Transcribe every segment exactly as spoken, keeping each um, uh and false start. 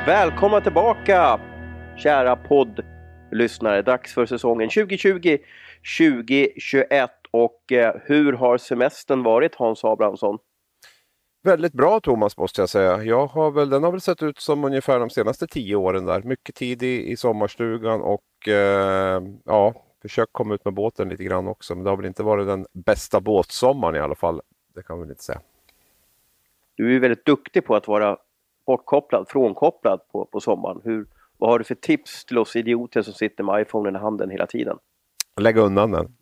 Välkomna tillbaka, kära poddlyssnare. Dags för säsongen tjugo tjugo tjugo tjugoett. Och eh, hur har semestern varit, Hans Abrahamsson? Väldigt bra, Thomas, måste jag säga. Jag har väl, den har väl sett ut som ungefär de senaste tio åren där. Mycket tid i, i sommarstugan och eh, ja, försökt komma ut med båten lite grann också. Men det har väl inte varit den bästa båtsommaren i alla fall. Det kan man väl inte säga. Du är ju väldigt duktig på att vara bortkopplad, frånkopplad på, på sommaren. Hur, vad har du för tips till oss idioter som sitter med iPhone i handen hela tiden? Lägg undan den.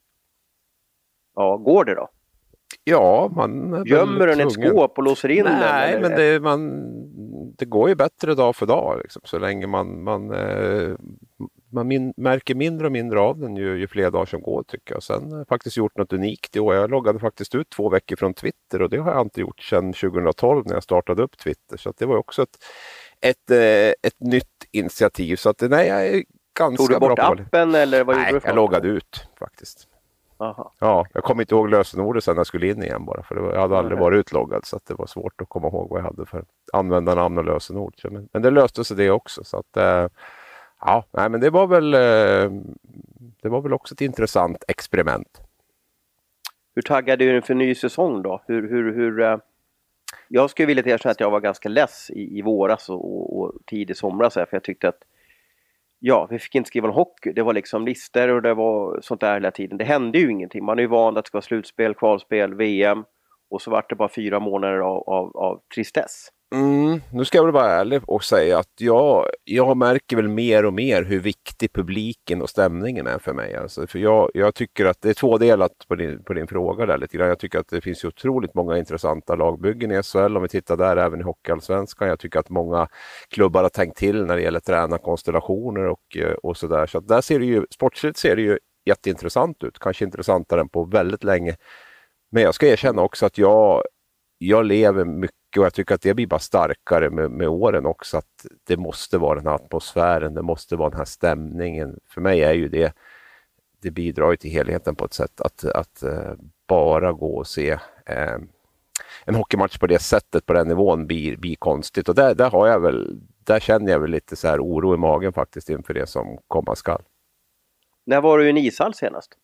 Ja, går det då? Ja, man gömmer den ett skåp och låser in Nej, den? Nej, eller? men det, man, det går ju bättre dag för dag. Liksom, så länge man, man, eh, man min, märker mindre och mindre av den ju, ju fler dagar som går, tycker jag. Sen har jag faktiskt gjort något unikt i år. Jag loggade faktiskt ut två veckor från Twitter och det har jag inte gjort sedan tjugohundratolv när jag startade upp Twitter. Så att det var också ett, ett, ett, ett nytt initiativ. Så att, nej, jag är ganska Tog du bort bra på appen eller vad Nej, gjorde du för jag loggade ut faktiskt. Aha. Ja, jag kom inte ihåg lösenordet sen jag skulle in igen bara, för det var, jag hade aldrig varit utloggad, så att det var svårt att komma ihåg vad jag hade för användarnamn och lösenord. Men, men det löste sig det också, så att eh, ja, nej, men det var väl eh, det var väl också ett intressant experiment. Hur taggade du för en ny säsong då? Hur, hur, hur, eh... Jag skulle vilja erkänna att jag var ganska less i, i våras och, och tidig somras, för jag tyckte att ja, vi fick inte skriva en hockey. Det var liksom lister och det var sånt där hela tiden. Det hände ju ingenting. Man är ju van att det ska vara slutspel, kvalspel, V M. Och så var det bara fyra månader av, av, av tristess. Mm, nu ska jag väl vara ärlig och säga att jag, jag märker väl mer och mer hur viktig publiken och stämningen är för mig. Alltså, för jag, jag tycker att det är tvådelat på din, på din fråga där lite grann. Jag tycker att det finns ju otroligt många intressanta lagbyggen i S H L. Om vi tittar där även i Hockeyallsvenskan. Jag tycker att många klubbar har tänkt till när det gäller tränarkonstellationer och, och sådär. Så att där ser det ju, sportsligt ser det ju jätteintressant ut. Kanske intressantare än på väldigt länge. Men jag ska erkänna också att jag, jag lever mycket. Och jag tycker att det blir bara starkare med, med åren också, att det måste vara den här atmosfären, det måste vara den här stämningen. För mig är ju det, det bidrar ju till helheten på ett sätt att, att uh, bara gå och se uh, en hockeymatch på det sättet, på den nivån blir, blir konstigt. Och där, där har jag väl, där känner jag väl lite så här oro i magen faktiskt inför det som komma skall. När var du i en ishall senast?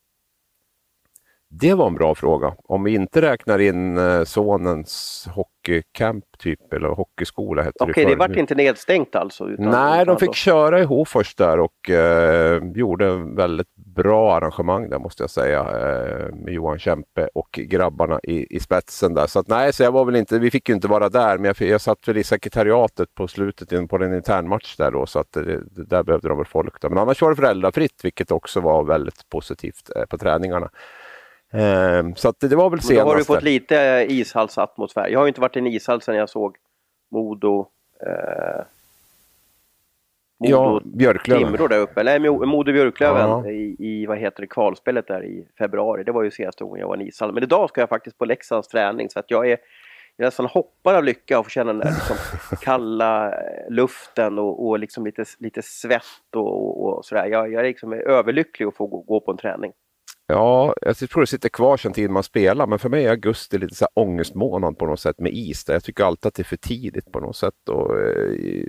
Det var en bra fråga. Om vi inte räknar in eh, sonens hockeycamp typ, eller hockeyskola heter Okej, det. det vart inte nedstängt alltså? Utan, Nej, utan de fick då köra i Hofors där och eh, gjorde en väldigt bra arrangemang där, måste jag säga. Eh, med Johan Kempe och grabbarna i, i spetsen där. Så att, nej, så jag var väl inte, vi fick ju inte vara där, men jag, jag satt väl i sekretariatet på slutet in på en internmatch där då, så att det, det, där behövde de väl folk då. Men annars var det föräldrafritt, vilket också var väldigt positivt eh, på träningarna. Um, så att det, det var väl senast. Då har du fått lite ishallsatmosfär. Jag har ju inte varit i en ishall sedan jag såg Modo eh, Modo ja, Björklöven. Timrå där uppe. Eller Modo Björklöven ja. i, i vad heter det, kvalspelet där i februari. Det var ju senaste gången jag var i en ishall. Men idag ska jag faktiskt på Leksands träning, så att jag är jag nästan hoppar av lycka och får känna den där liksom kalla luften och, och liksom lite, lite svett och, och sådär. Jag, jag är liksom överlycklig att få gå, gå på en träning. Ja, jag tror det sitter kvar sen tid man spelar, men för mig är augusti lite så här ångestmånad på något sätt med is där. Jag tycker alltid att det är för tidigt på något sätt. Och, eh,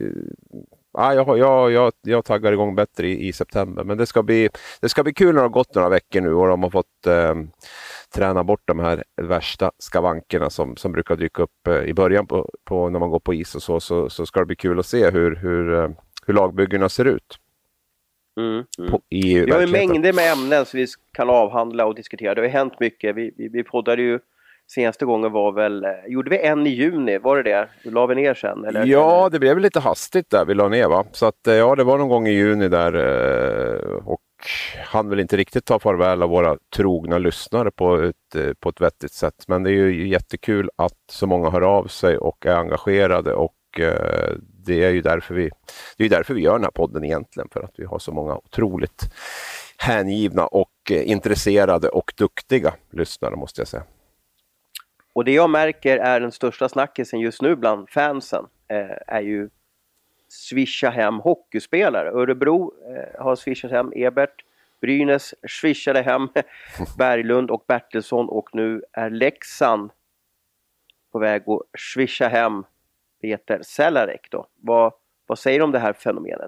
ja, jag, jag, jag, jag taggar igång bättre i, i september, men det ska, bli, det ska bli kul när det har gått några veckor nu och de har fått eh, träna bort de här värsta skavankerna som, som brukar dyka upp eh, i början på, på när man går på is och så, så, så ska det bli kul att se hur, hur, eh, hur lagbyggena ser ut. Mm, mm. På, i vi har ju mängder med ämnen som vi kan avhandla och diskutera. Det har hänt mycket. Vi, vi, vi poddade ju senaste gången var väl, gjorde vi en i juni, var det det? La vi ner sen? Eller? Ja, det blev lite hastigt där vi la ner, va? Så att ja, det var någon gång i juni där och han vill inte riktigt ta farväl av våra trogna lyssnare på ett, på ett vettigt sätt. Men det är ju jättekul att så många hör av sig och är engagerade, och det är ju därför vi, det är därför vi gör den här podden egentligen, för att vi har så många otroligt hängivna och intresserade och duktiga lyssnare, måste jag säga. Och det jag märker är den största snackisen just nu bland fansen eh, är ju swisha hem hockeyspelare. Örebro eh, har swishat hem Ebert, Brynäs swishade hem Berglund och Bertilsson, och nu är Leksand på väg att swisha hem Peter Cehlarik då. Vad, Vad säger du om det här fenomenet?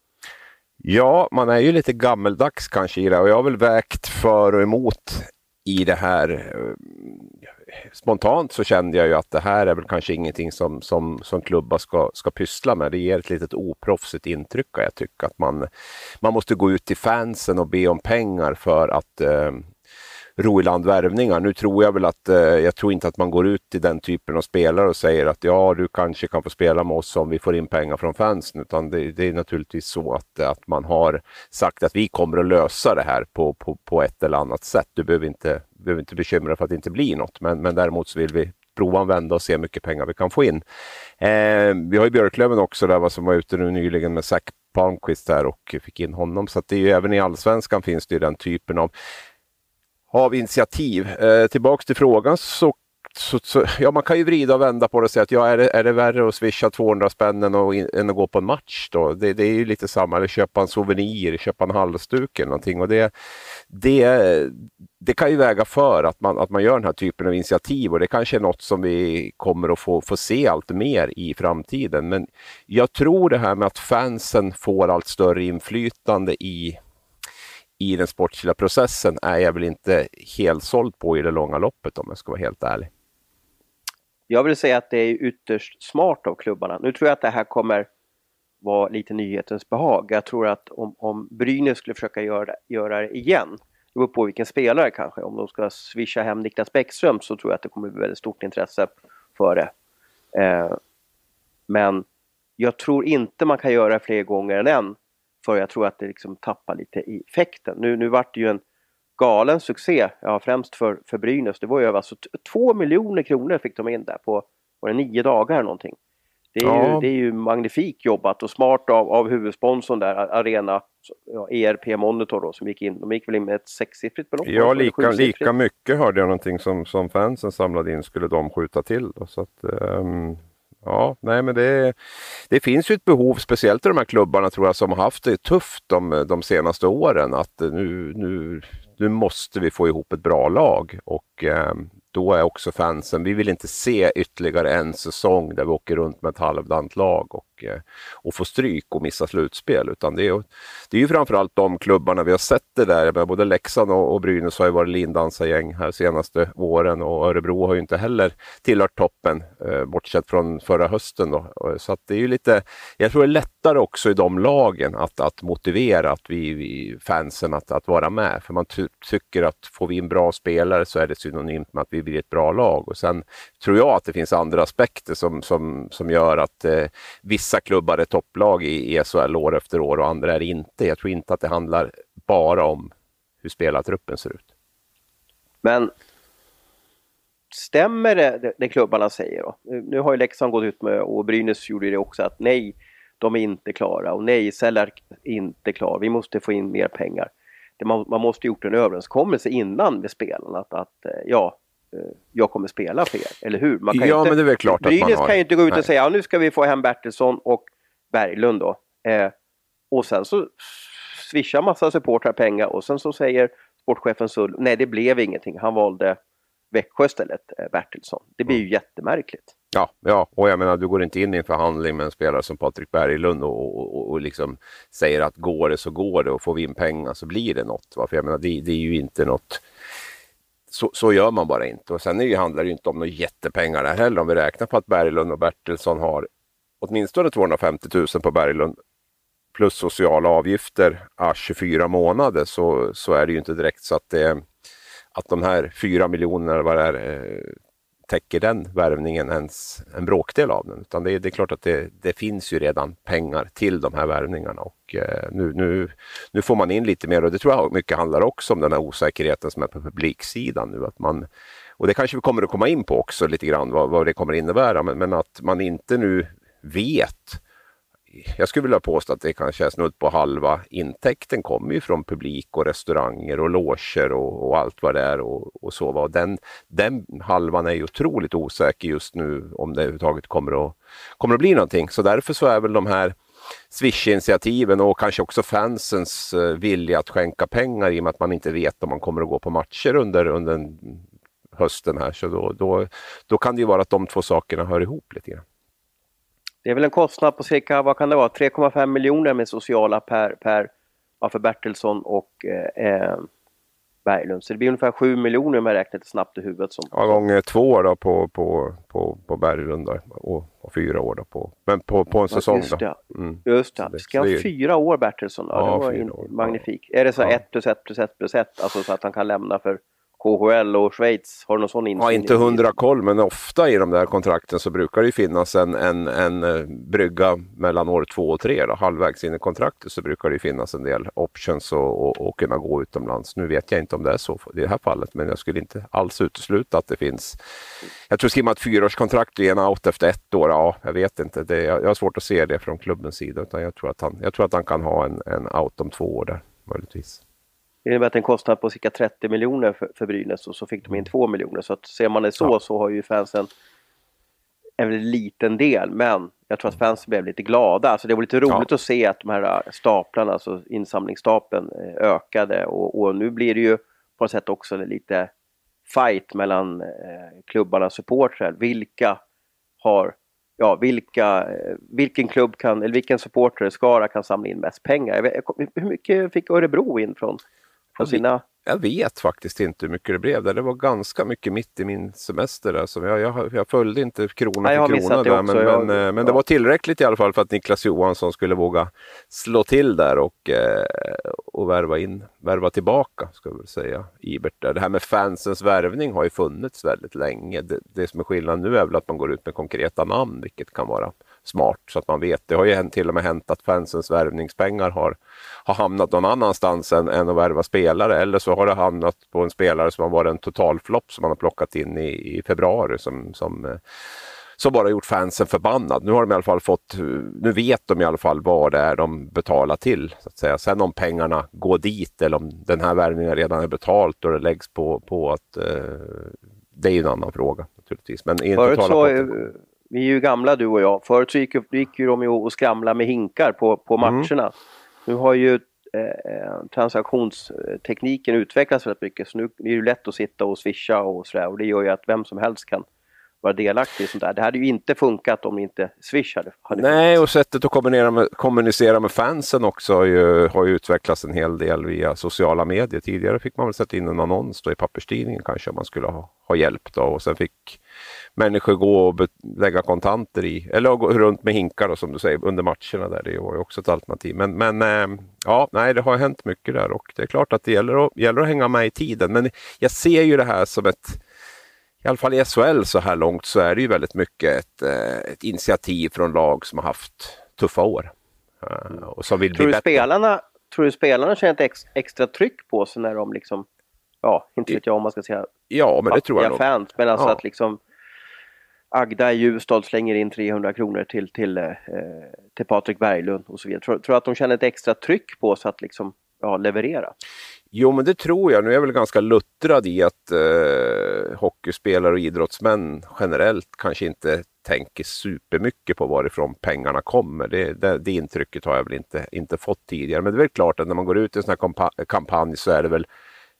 Ja, man är ju lite gammeldags kanske i det, och jag har väl vägt för och emot i det här. Spontant så kände jag ju att det här är väl kanske ingenting som, som, som klubbar ska, ska pyssla med. Det ger ett litet oproffsigt intryck. Jag tycker att man, man måste gå ut till fansen och be om pengar för att eh, ro i land värvningar. Nu tror jag väl att, eh, jag tror inte att man går ut till den typen av spelare och säger att ja, du kanske kan få spela med oss om vi får in pengar från fansen, utan det, det är naturligtvis så att, att man har sagt att vi kommer att lösa det här på, på, på ett eller annat sätt. Du behöver inte, behöver inte bekymra för att det inte blir något, men, men däremot så vill vi prova och vända och se hur mycket pengar vi kan få in. Eh, vi har ju Björklöven också där, vad som var ute nu nyligen med Zach Palmqvist här och fick in honom, så att det är ju, även i allsvenskan finns det ju den typen av av initiativ. Eh, tillbaks till frågan så, så, så ja, man kan ju vrida och vända på det och säga att ja, är det, är det värre att swisha tvåhundra spänn än att, än att gå på en match då? Det, det är ju lite samma, eller köpa en souvenir, köpa en halsduk eller någonting, och det, det, det kan ju väga för att man, att man gör den här typen av initiativ, och det kanske är något som vi kommer att få, få se allt mer i framtiden. Men jag tror det här med att fansen får allt större inflytande i i den sportsliga processen är jag väl inte helt såld på i det långa loppet, om jag ska vara helt ärlig. Jag vill säga att det är ytterst smart av klubbarna. Nu tror jag att det här kommer vara lite nyhetens behag. Jag tror att om, om Brynäs skulle försöka göra, göra det igen, det beror på vilken spelare kanske. Om de ska swisha hem Niklas Bäckström så tror jag att det kommer bli väldigt stort intresse för det. Eh, men jag tror inte man kan göra det fler gånger än en. För jag tror att det liksom tappar lite i effekten. Nu, nu var det ju en galen succé, ja, främst för, för Brynäs. Det var ju alltså t- två miljoner kronor fick de in där på, på nio dagar eller någonting. Det är, ja. ju, det är ju magnifik jobbat och smart av, av huvudsponsorn där, Arena, ja, E R P Monitor då, som gick in. De gick väl in med ett sexsiffrigt belopp. Ja, lika, lika mycket hörde jag någonting som, som fansen samlade in skulle de skjuta till. Då, så att... Um... Ja, nej men det, det finns ju ett behov, speciellt i de här klubbarna tror jag, som har haft det tufft de, de senaste åren, att nu, nu, nu måste vi få ihop ett bra lag, och eh, då är också fansen, vi vill inte se ytterligare en säsong där vi åker runt med ett halvdant lag och, eh, och får stryk och missa slutspel, utan det är, det är ju framförallt de klubbarna vi har sett det där, både Leksand och, och Brynäs har ju varit lindansargäng här senaste åren, och Örebro har ju inte heller tillhört toppen eh, bortsett från förra hösten då. Så att det är ju lite, jag tror det är lättare också i de lagen att, att motivera att vi, vi fansen att, att vara med, för man ty- tycker att får vi en bra spelare så är det synonymt med att vi blir ett bra lag. Och sen tror jag att det finns andra aspekter som, som, som gör att eh, vissa klubbar är topplag i E S H L år efter år och andra är inte. Jag tror inte att det handlar bara om hur spelartruppen ser ut. Men stämmer det, det, det klubbarna säger då? Nu har ju Leksand gått ut med, och Brynäs gjorde det också, att nej, de är inte klara, och nej, Sellar är inte klar. Vi måste få in mer pengar. Det, man, man måste gjort en överenskommelse innan med spelarna att, att ja, jag kommer spela för er, eller hur? Man kan ja, inte, men det är väl klart Brynäs att man har. kan ju inte gå ut och Nej. säga, ja, nu ska vi få hem Bertilsson och Berglund då. Eh, och sen så swishar massa supportrar pengar, och sen så säger sportchefen Sull, nej det blev ingenting. Han valde Växjö istället, eh, Bertilsson. Det blir ju mm. jättemärkligt. Ja, ja, och jag menar, du går inte in i en förhandling med en spelare som Patrik Berglund och, och, och, och liksom säger att går det så går det, och får vi in pengar så blir det något. Va? För jag menar, det, det är ju inte något, så, så gör man bara inte. Och sen är det, handlar det ju inte om några jättepengar där heller. Om vi räknar på att Berglund och Bertilsson har åtminstone tvåhundrafemtio tusen på Berglund plus sociala avgifter ah, tjugofyra månader, så, så är det ju inte direkt så att, det, att de här fyra miljonerna vad det är, eh, täcker den värvningen ens en bråkdel av den. Utan det är, det är klart att det, det finns ju redan pengar till de här värvningarna, och eh, nu, nu, nu får man in lite mer, och det tror jag mycket handlar också om den här osäkerheten som är på publiksidan nu, att man, och det kanske vi kommer att komma in på också lite grann vad, vad det kommer att innebära, men, men att man inte nu vet. Jag skulle vilja påstå att det kanske är snudd på halva intäkten kommer ju från publik och restauranger och loger och, och allt vad det är och, och så. Och den, den halvan är ju otroligt osäker just nu om det överhuvudtaget kommer att, kommer att bli någonting. Så därför så är väl de här Swish-initiativen och kanske också fansens vilja att skänka pengar, i och med att man inte vet om man kommer att gå på matcher under, under hösten här. Så då, då, då kan det ju vara att de två sakerna hör ihop lite grann. Det är väl en kostnad på cirka, vad kan det vara, tre komma fem miljoner med sociala per, per ja, för Bertilsson och eh, Berglund. Så det blir ungefär sju miljoner om jag räknar lite snabbt i huvudet. Som, ja, gånger två år då på, på, på, på Berglund då, och, och fyra år då på, men på, på en säsong. Just det. Då. Mm. Just det. det ska ha fyra år Bertilsson. Ja, ja, det var in, magnifik. Ja. Är det så ja. ett plus ett plus ett plus ett, alltså så att han kan lämna för K H L och Schweiz? Har du någon sån insyn? Ja, inte hundra koll, men ofta i de där kontrakten så brukar det finnas en, en, en brygga mellan år två och tre. Då. Halvvägs in i kontraktet så brukar det finnas en del options och, och, och kunna gå utomlands. Nu vet jag inte om det är så i det här fallet, men jag skulle inte alls utesluta att det finns. Jag tror skriver man ett fyraårskontrakt och en out efter ett år. Ja, jag vet inte. Det, jag, jag har svårt att se det från klubbens sida, utan jag tror att han, jag tror att han kan ha en, en out om två år där, möjligtvis. Det innebär att en kostnad på cirka trettio miljoner för, för Brynäs, och så fick de in två miljoner. Så att ser man det så, ja. Så har ju fansen en väldigt liten del. Men jag tror att fansen blev lite glada. Alltså det var lite roligt ja. Att se att de här staplarna, alltså insamlingsstapeln, ökade. Och, och nu blir det ju på något sätt också lite fight mellan eh, klubbarnas supportrar. Vilka har, ja, vilka, vilken klubb kan, eller vilken supporter Skara kan samla in mest pengar. Jag vet, hur mycket fick Örebro in från? Sina... Jag vet faktiskt inte hur mycket det blev där. Det var ganska mycket mitt i min semester där. Så jag, jag, jag följde inte krona Nej, för krona där. Men, jag, men, ja. men det var tillräckligt i alla fall för att Niklas Johansson skulle våga slå till där och, eh, och värva in, värva tillbaka, ska jag väl säga, Ibert där. Det här med fansens värvning har ju funnits väldigt länge. Det, det som är skillnaden nu är väl att man går ut med konkreta namn, vilket kan vara smart så att man vet. Det har ju till och med hänt att fansens värvningspengar har, har hamnat någon annanstans än, än att värva spelare, eller så har det hamnat på en spelare som har varit en totalflopp som man har plockat in i, i februari som, som, som bara gjort fansen förbannad. Nu har de i alla fall fått, nu vet de i alla fall vad det är de betalar till, så att säga. Sen om pengarna går dit eller om den här värvningen redan är betalt och det läggs på, på att eh, det är ju en annan fråga naturligtvis. Men i Förut så, vi är ju gamla du och jag. Förut så gick, gick ju de ju och skramla med hinkar på, på matcherna. Mm. Nu har ju eh, transaktionstekniken utvecklats väldigt mycket. Så nu är det ju lätt att sitta och swisha och sådär. Och det gör ju att vem som helst kan vara delaktig i sånt där. Det hade ju inte funkat om inte Swish hade, hade Nej, funkat. Och sättet att kommunicera med, kommunicera med fansen också har ju, har ju utvecklats en hel del via sociala medier. Tidigare fick man väl sätta in en annons då i papperstidningen kanske om man skulle ha, ha hjälp då. Och sen fick människor gå och lägga kontanter i, eller gå runt med hinkar då, som du säger, under matcherna där. Det var ju också ett alternativ. Men, men äh, ja, nej, det har hänt mycket där och det är klart att det gäller att, gäller att hänga med i tiden. Men jag ser ju det här som ett, i alla fall i S H L så här långt så är det ju väldigt mycket ett, ett initiativ från lag som har haft tuffa år. Uh, och som vill tror, bli du spelarna, tror du spelarna känner ett ex, extra tryck på sig när de liksom, ja, inte vet jag om man ska säga. Ja, men det tror jag nog. Fans, men alltså ja. Att liksom Agda i Ljusdal slänger in trehundra kronor till, till, eh, till Patrik Berglund och så vidare. Tror du att de känner ett extra tryck på sig att liksom, ja, leverera? Jo, men det tror jag. Nu är jag väl ganska luttrad i att eh, hockeyspelare och idrottsmän generellt kanske inte tänker supermycket på varifrån pengarna kommer. Det, det, det intrycket har jag väl inte, inte fått tidigare. Men det är väl klart att när man går ut i en sån här kompa- kampanj så är det väl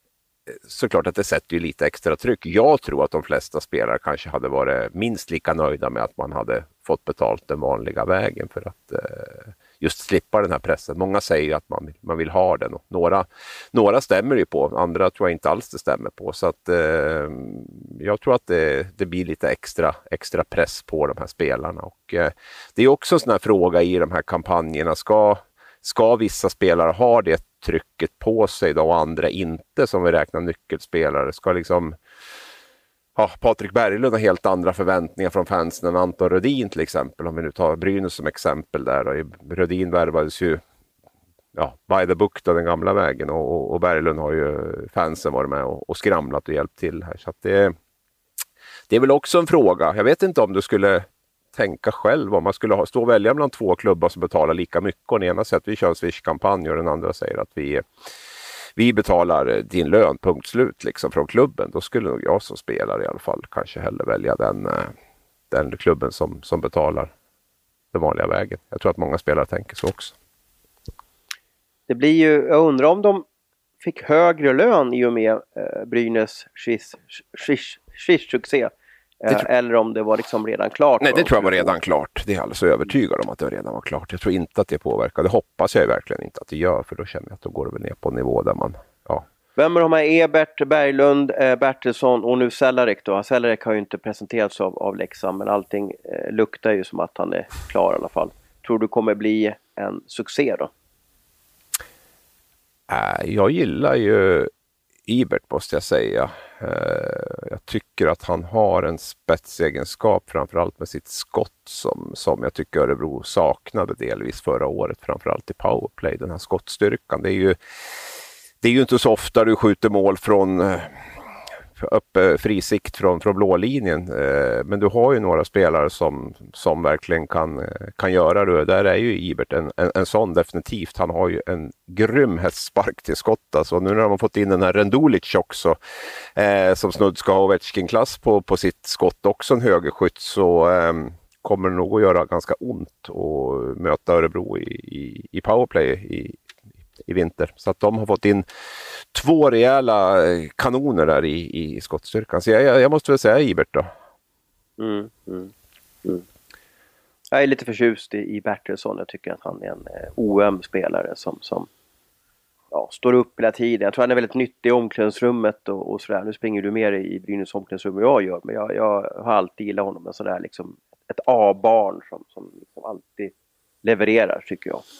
såklart att det sätter ju lite extra tryck. Jag tror att de flesta spelare kanske hade varit minst lika nöjda med att man hade fått betalt den vanliga vägen för att eh, just slippa den här pressen. Många säger att man, man vill ha den och några, några stämmer ju på, andra tror jag inte alls det stämmer på. Så att eh, jag tror att det, det blir lite extra, extra press på de här spelarna. Och eh, det är också en sån här fråga i de här kampanjerna. Ska, ska vissa spelare ha det trycket på sig då och andra inte, som vi räknar nyckelspelare? Ska liksom ja, Patrik Berglund har helt andra förväntningar från fansen än Anton Rödin till exempel, om vi nu tar Brynäs som exempel där. Och Rödin värvades ju ja, by the book då, den gamla vägen, och, och Berglund har ju fansen varit med och, och skramlat och hjälpt till här. Så att det, det är väl också en fråga. Jag vet inte om du skulle tänka själv om man skulle ha, stå och välja bland två klubbar som betalar lika mycket, och den ena säger att vi kör en Swish-kampanj och den andra säger att vi vi betalar din lön, punkt slut liksom, från klubben. Då skulle nog jag som spelare i alla fall kanske hellre välja den, den klubben som, som betalar den vanliga vägen. Jag tror att många spelare tänker så också. Det blir ju, jag undrar om de fick högre lön i och med eh, Brynäs Swish-succé Eh, eller om det var liksom redan klart. Nej, det tror jag var redan klart. Det är alldeles övertygad om att det redan var klart. Jag tror inte att det påverkar. Det hoppas jag verkligen inte att det gör, för då känner jag att då går det väl ner på en nivå där man... Ja. Vem är de här? Ebert, Berglund, eh, Bertilsson och nu Cehlarik då? Cehlarik har ju inte presenterats av, av Leksand, men allting eh, luktar ju som att han är klar i alla fall. Tror du kommer bli en succé då? Äh, jag gillar ju Ebert, måste jag säga. Uh, jag tycker att han har en spetsegenskap, framförallt med sitt skott som, som jag tycker Örebro saknade delvis förra året, framförallt i powerplay, den här skottstyrkan. Det är ju, det är ju inte så ofta du skjuter mål från uh, upp uh, frisikt från, från blålinjen, uh, men du har ju några spelare som, som verkligen kan, uh, kan göra det. Där är ju Ebert en, en, en sån definitivt. Han har ju en grym hästspark till skott. Alltså, nu när man fått in den här Rendulic också, eh, som snudd ska ha Ovechkin-klass på, på sitt skott, också en högerskytt, så eh, kommer det nog att göra ganska ont att möta Örebro i, i, i powerplay i, i vinter. Så att de har fått in två rejäla kanoner där i, i skottstyrkan. Så jag, jag måste väl säga Ebert då. Mm, mm, mm. Jag är lite förtjust i, i Bertilsson. Jag tycker att han är en eh, oöm spelare som, som ja, står upp hela tiden. Jag tror han är väldigt nyttig i omklädningsrummet och, och sådär. Nu springer du mer i Brynäs omklädningsrum än jag gör, men jag, jag har alltid gillat honom. En sådär liksom ett A-barn som, som liksom alltid levererar, tycker jag.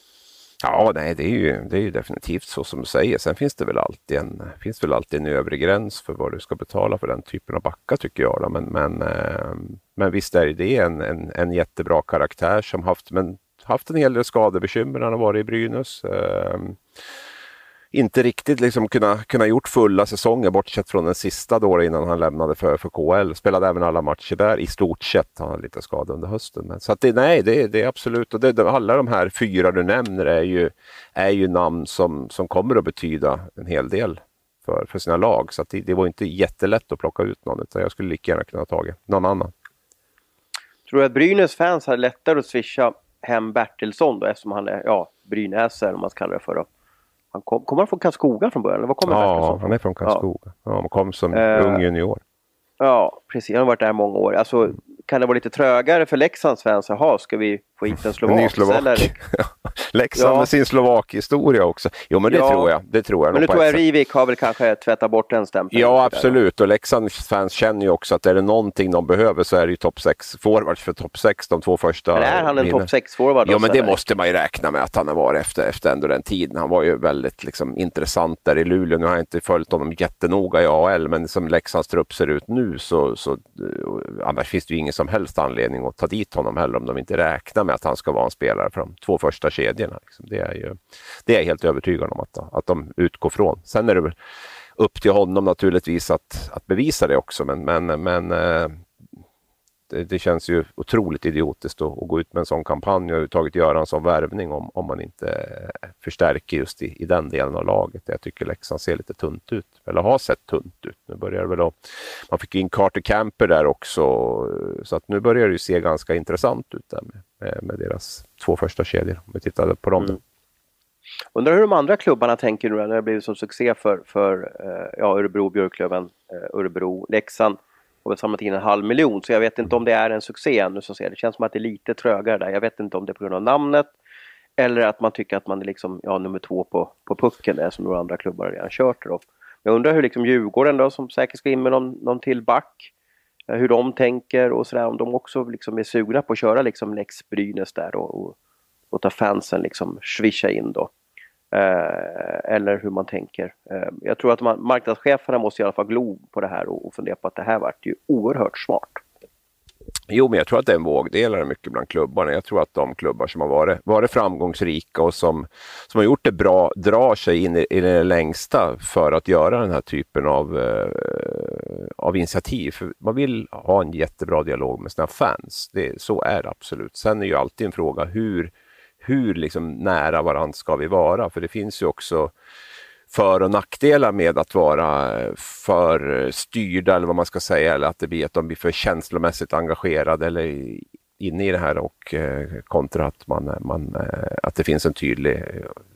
Ja, nej, det är ju, det är ju definitivt så som du säger. Sen finns det väl alltid en, finns väl alltid en övre gräns för vad du ska betala för den typen av backa, tycker jag. Då. Men, men, eh, men visst är det en, en, en jättebra karaktär som haft, men, haft en hel del skadebekymmer när han har varit i Brynäs. Eh, inte riktigt liksom kunna, kunna gjort fulla säsonger, bortsett från den sista då innan han lämnade för, för K L. Spelade även alla matcher där i stort sett. Han hade lite skada under hösten. Men, så att det, nej, det, det är absolut. Och det, det, alla de här fyra du nämner är ju, är ju namn som, som kommer att betyda en hel del för, för sina lag. Så att det, det var inte jättelätt att plocka ut någon, utan jag skulle lika gärna kunna ta någon annan. Tror du att Brynäs fans hade lättare att swisha hem Bertilsson då, eftersom han är, ja, brynäsare om man ska kalla det för då? Han kom, kommer han från Karlskoga från början? Eller vad kommer ja, Bertilsson? Han är från Karlskoga. Ja. Ja, han kom som uh, ung junior. Ja, precis. Han har varit där många år. Alltså, kan det vara lite trögare för Leksands fans? Jaha, ska vi få hit en slovak? En ny slovak. Eller? Leksand ja. Med sin slovak-historia också. Jo, men det ja. tror jag. Det tror jag. Men nu tror jag Rivik har väl kanske tvättat bort den stämpeln. Ja, absolut. Och Leksands fans känner ju också att är det någonting de behöver så är det ju topp sex forwards för topp sex, de två första. Men är han en topp sex forward? Ja, men det måste man ju räkna med att han har varit efter, efter ändå den tiden. Han var ju väldigt liksom, intressant där i Luleå. Nu har jag inte följt honom jättenoga i A L, men som Leksands trupp ser ut nu så, så annars finns det ju ingen som helst anledning att ta dit honom heller, om de inte räknar med att han ska vara en spelare för de två första kedjorna. Liksom. Det är ju, det är jag helt övertygad om att, att de utgår från. Sen är det väl upp till honom naturligtvis att, att bevisa det också, men, men, men det, det känns ju otroligt idiotiskt att, att gå ut med en sån kampanj och överhuvudtaget göra en sån värvning om, om man inte förstärker just i, i den delen av laget. Jag tycker Leksand ser lite tunt ut, eller har sett tunt ut. Nu börjar det väl att, man fick in Carter Camper där också, så att nu börjar det ju se ganska intressant ut där med, med, med deras två första kedjor, om vi tittar på dem. Mm. Undrar hur de andra klubbarna tänker nu när det har blivit så succé för, för ja, Örebro, Björklöven, Örebro, Leksand och har samlat in en halv miljon, så jag vet inte om det är en succé ännu, så ser det känns som att det är lite trögare där. Jag vet inte om det är på grund av namnet eller att man tycker att man är liksom, ja, nummer två på, på pucken där, som några andra klubbar redan kört då. Jag undrar hur liksom Djurgården då, som säkert ska in med någon, någon till back, hur de tänker och sådär, om de också liksom är sugna på att köra liksom Lex Brynäs där och, och, och ta fansen liksom swisha in då. Eh, eller hur man tänker. Eh, jag tror att man, marknadscheferna måste i alla fall glo på det här och, och fundera på att det här vart ju oerhört smart. Jo, men jag tror att det är en vågdelare mycket bland klubbarna. Jag tror att de klubbar som har varit, varit framgångsrika och som, som har gjort det bra drar sig in i, i det längsta för att göra den här typen av, eh, av initiativ. För man vill ha en jättebra dialog med sina fans. Det, så är det absolut. Sen är ju alltid en fråga hur hur liksom nära varandra ska vi vara? För det finns ju också för- och nackdelar med att vara för styrda, eller vad man ska säga, eller att det blir att de blir för känslomässigt engagerade eller inne i det här, och eh, kontra att, man, man, att det finns en tydlig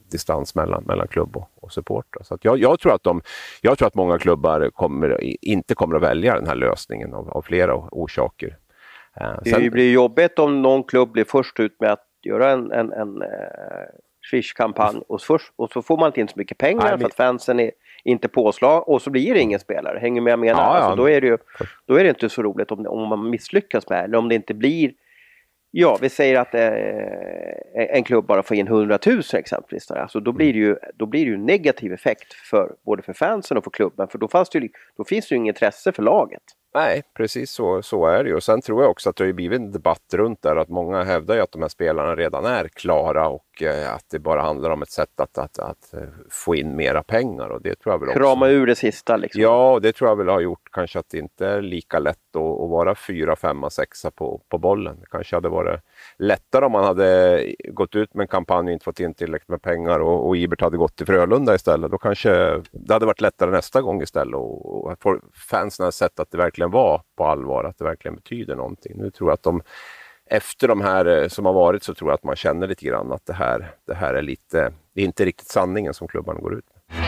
distans mellan, mellan klubb och, och supportrar. Så att jag, jag, tror att de, jag tror att många klubbar kommer, inte kommer att välja den här lösningen av, av flera orsaker. Eh, det sen, blir jobbigt om någon klubb blir först ut med att göra en, en, en eh, Swish-kampanj och, först, och så får man inte in så mycket pengar nej, men... för att fansen är inte påslag och så blir det ingen spelare. Hänger med jag menar? Ja, ja. Alltså, då, är det ju, då är det inte så roligt om, om man misslyckas med det. Eller om det inte blir, ja vi säger att eh, en klubb bara får in hundratusen exempelvis. Alltså, då, blir det ju, då blir det ju negativ effekt för, både för fansen och för klubben. För då, fanns det ju, då finns det ju inget intresse för laget. Nej, precis så, så är det ju. Och sen tror jag också att det har blivit en debatt runt där att många hävdar ju att de här spelarna redan är klara och eh, att det bara handlar om ett sätt att, att, att, att få in mera pengar. Och det tror jag väl också. Krama ur det sista liksom. Ja, och det tror jag väl har gjort kanske att det inte är lika lätt att, att vara fyra, femma, sexa på, på bollen. Det kanske hade varit lättare om man hade gått ut med en kampanj och inte fått in tillräckligt med pengar och, och Ibert hade gått till Frölunda istället. Då kanske det hade varit lättare nästa gång istället och, och att fansen har sett att det verkligen var på allvar, att det verkligen betyder någonting. Nu tror jag att de, efter de här som har varit så tror jag att man känner lite grann att det här, det här är lite, det är inte riktigt sanningen som klubbarna går ut med.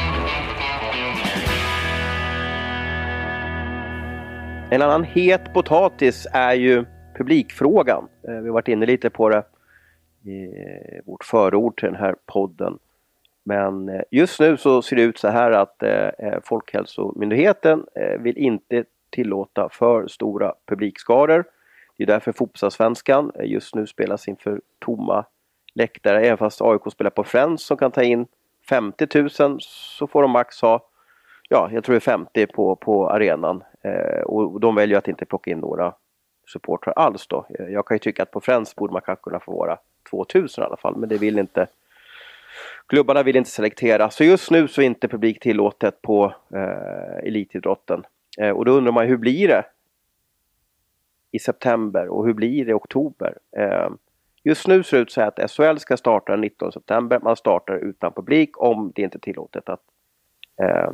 En annan het potatis är ju publikfrågan. Vi har varit inne lite på det i vårt förord till den här podden. Men just nu så ser det ut så här att Folkhälsomyndigheten vill inte tillåta för stora publikskaror. Det är därför fotbollsallsvenskan just nu spelas inför tomma läktare. Även fast A I K spelar på Friends som kan ta in femtio tusen så får de max ha, ja jag tror det är femtio på, på arenan. Eh, och de väljer att inte plocka in några supportrar alls då. Jag kan ju tycka att på Friends borde man kanske kunna få vara tvåtusen i alla fall. Men det vill inte, klubbarna vill inte selektera. Så just nu så är inte publik tillåtet på eh, elitidrotten. Eh, och då undrar man hur blir det i september och hur blir det i oktober? Eh, just nu ser det ut så här att S H L ska starta den nittonde september. Man startar utan publik om det inte är tillåtet att eh,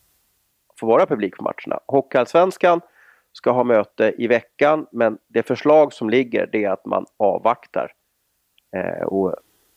få vara publik på matcherna. Hockeyallsvenskan ska ha möte i veckan, men det förslag som ligger det är att man avvaktar eh, och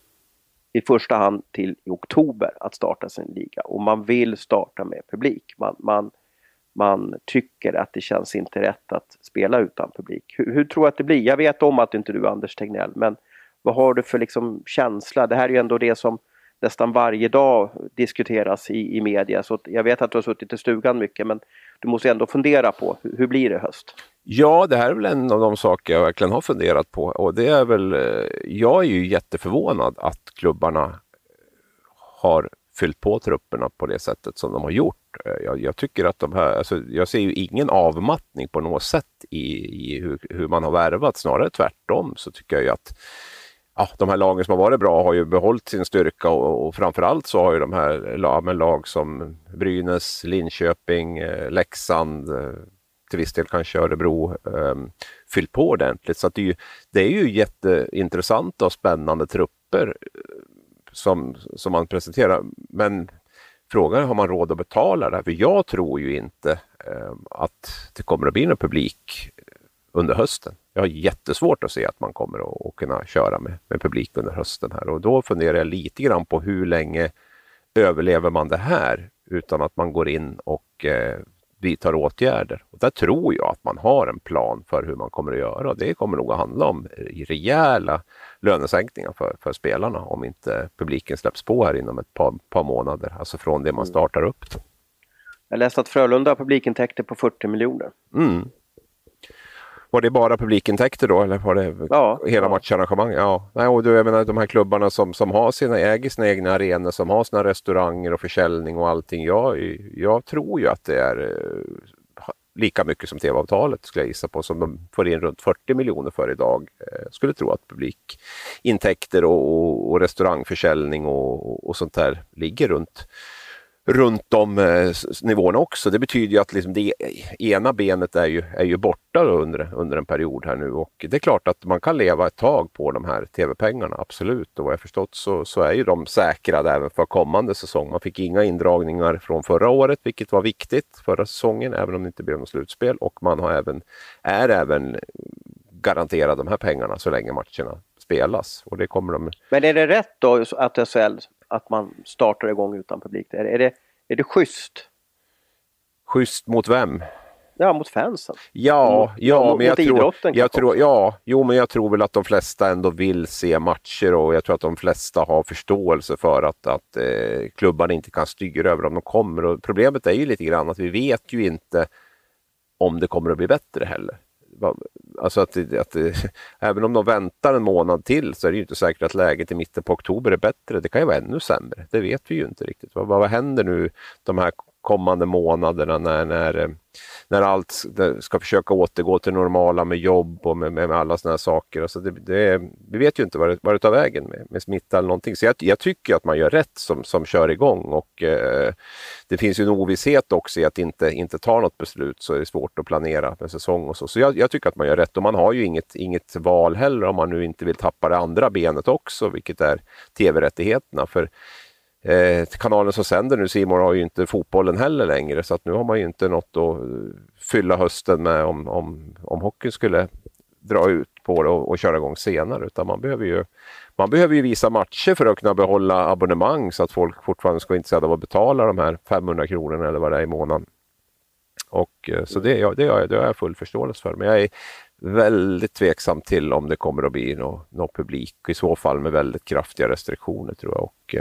i första hand till i oktober att starta sin liga. Och man vill starta med publik. Man, man, man tycker att det känns inte rätt att spela utan publik. Hur, hur tror du att det blir? Jag vet om att inte du är Anders Tegnell, men vad har du för liksom känsla? Det här är ju ändå det som nästan varje dag diskuteras i, i media. Så jag vet att du har suttit i stugan mycket, men du måste ändå fundera på hur, hur blir det höst? Ja, det här är väl en av de saker jag verkligen har funderat på. Och det är väl, jag är ju jätteförvånad att klubbarna har fyllt på trupperna på det sättet som de har gjort. Jag, jag tycker att de här, alltså, jag ser ju ingen avmattning på något sätt i, i hur, hur man har värvat. Snarare tvärtom så tycker jag ju att ja, de här lagen som har varit bra har ju behållit sin styrka och, och framförallt så har ju de här ja, med lag som Brynäs, Linköping, eh, Leksand, eh, till viss del kanske Örebro eh, fyllt på ordentligt. Så att det, är ju, det är ju jätteintressanta och spännande trupper som, som man presenterar. Men frågan är, har man råd att betala det här? För jag tror ju inte eh, att det kommer att bli någon publik under hösten. Jag har jättesvårt att se att man kommer att, att kunna köra med, med publik under hösten här. Och då funderar jag lite grann på hur länge överlever man det här utan att man går in och eh, vidtar åtgärder. Och där tror jag att man har en plan för hur man kommer att göra. Och det kommer nog att handla om rejäla lönesänkningar för, för spelarna om inte publiken släpps på här inom ett par, par månader. Alltså från det man startar upp. Jag läste att Frölunda har publikintäkter på fyrtio miljoner. Mm. Var det bara publikintäkter då eller var det ja, hela ja. matcharrangemang? Ja. Nej, och du, jag menar de här klubbarna som, som har sina, äger sina egna arenor, som har sina restauranger och försäljning och allting. Jag, jag tror ju att det är eh, lika mycket som tv-avtalet skulle jag gissa på, som de får in runt fyrtio miljoner för idag. Eh, skulle tro att publikintäkter och, och, och restaurangförsäljning och, och sånt där ligger runt runt de eh, nivåerna också. Det betyder ju att liksom det ena benet är ju, är ju borta under, under en period här nu och det är klart att man kan leva ett tag på de här tv-pengarna, absolut. Och vad jag förstått så, så är ju de säkrade även för kommande säsong. Man fick inga indragningar från förra året, vilket var viktigt förra säsongen, även om det inte blev något slutspel, och man har även, är även garanterad de här pengarna så länge matcherna spelas. Och det kommer de... Men är det rätt då att S H L att man startar igång utan publik? Är, är, det, är det schysst? Schysst mot vem? Ja, mot fansen. Ja, mot, ja mot, men jag tror, jag tror, ja, jo, men jag tror väl att de flesta ändå vill se matcher och jag tror att de flesta har förståelse för att, att eh, klubbarna inte kan styra över om de kommer. Och problemet är ju lite grann att vi vet ju inte om det kommer att bli bättre heller. Alltså att, att även om de väntar en månad till så är det ju inte säkert att läget i mitten på oktober är bättre. Det kan ju vara ännu sämre. Det vet vi ju inte riktigt. Vad, vad händer nu de här kommande månaderna när, när, när allt ska försöka återgå till normala med jobb och med, med alla såna här saker. Alltså det, det, vi vet ju inte vad det, vad det tar vägen med, med smitta eller någonting. Så jag, jag tycker att man gör rätt som, som kör igång och eh, det finns ju en ovisshet också i att inte, inte ta något beslut så är det svårt att planera en säsong och så. Så jag, jag tycker att man gör rätt och man har ju inget, inget val heller om man nu inte vill tappa det andra benet också, vilket är tv-rättigheterna. För Eh, kanalen som sänder nu, C More, har ju inte fotbollen heller längre så att nu har man ju inte något att fylla hösten med om, om, om hockeyn skulle dra ut på det och, och köra igång senare, utan man behöver ju man behöver ju visa matcher för att kunna behålla abonnemang så att folk fortfarande ska vara intresserade av att betala de här femhundra kronorna eller vad det är i månaden. Och eh, så det, ja, det, har jag, det har jag full förståelse för, men jag är väldigt tveksam till om det kommer att bli någon nå publik, i så fall med väldigt kraftiga restriktioner tror jag, och,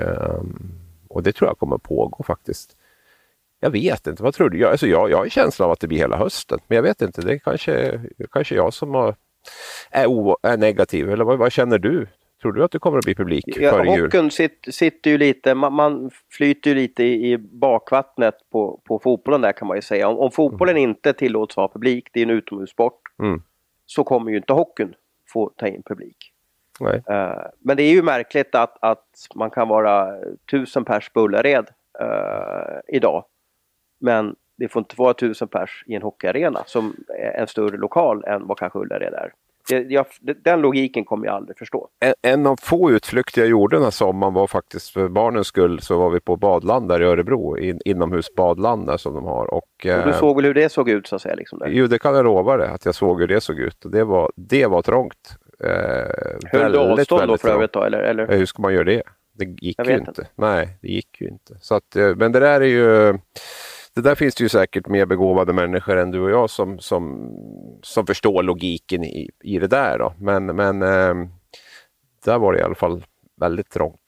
och det tror jag kommer att pågå faktiskt. Jag vet inte, vad tror du? Jag, alltså jag, jag har en känsla av att det blir hela hösten, men jag vet inte, det är kanske, kanske jag som har, är, o, är negativ, eller vad, vad känner du? Tror du att det kommer att bli publik ja, före jul? Hockeyn sitter, sitter ju lite, man, man flyter ju lite i, i bakvattnet på, på fotbollen där kan man ju säga. Om, om fotbollen mm. inte tillåts ha publik, det är en utomhussport, mm. så kommer ju inte hockeyn få ta in publik. Nej. Uh, men det är ju märkligt att, att man kan vara tusen pers på Ullared uh, idag. Men det får inte vara tusen pers i en hockeyarena som är en större lokal än vad kanske Ullared är. Det, jag, den logiken kommer jag aldrig förstå. En, en av få utflykter jag gjorde den här sommaren var faktiskt för barnens skull, så var vi på badland där i Örebro, in, inomhusbadland där som de har. Och, och du såg väl hur det såg ut så att säga? Liksom där. Jo, det kan jag lova dig att jag såg hur det såg ut. Och det var, det var trångt. Eh, Höll du avstånd då för övrigt då? Eller, eller? Hur ska man göra det? Det gick jag ju inte. inte. Nej, det gick ju inte. Så att, men det där är ju... Det där finns det ju säkert mer begåvade människor än du och jag som, som, som förstår logiken i, i det där. Då. Men, men eh, där var det i alla fall väldigt trångt.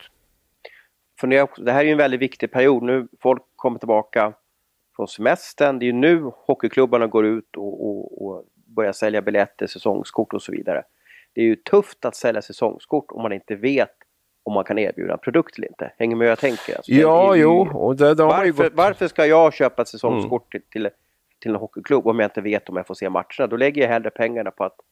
För det, det här är ju en väldigt viktig period. Nu folk kommer tillbaka från semestern. Det är ju nu hockeyklubbarna går ut och, och, och börjar sälja biljetter, säsongskort och så vidare. Det är ju tufft att sälja säsongskort om man inte vet om man kan erbjuda en produkt eller inte. Hänger med jag tänker. Alltså, ja, ju, jo. Och det, det varför, gått... varför ska jag köpa ett säsongskort mm. till, till, till en hockeyklubb om jag inte vet om jag får se matcherna? Då lägger jag hellre pengarna på att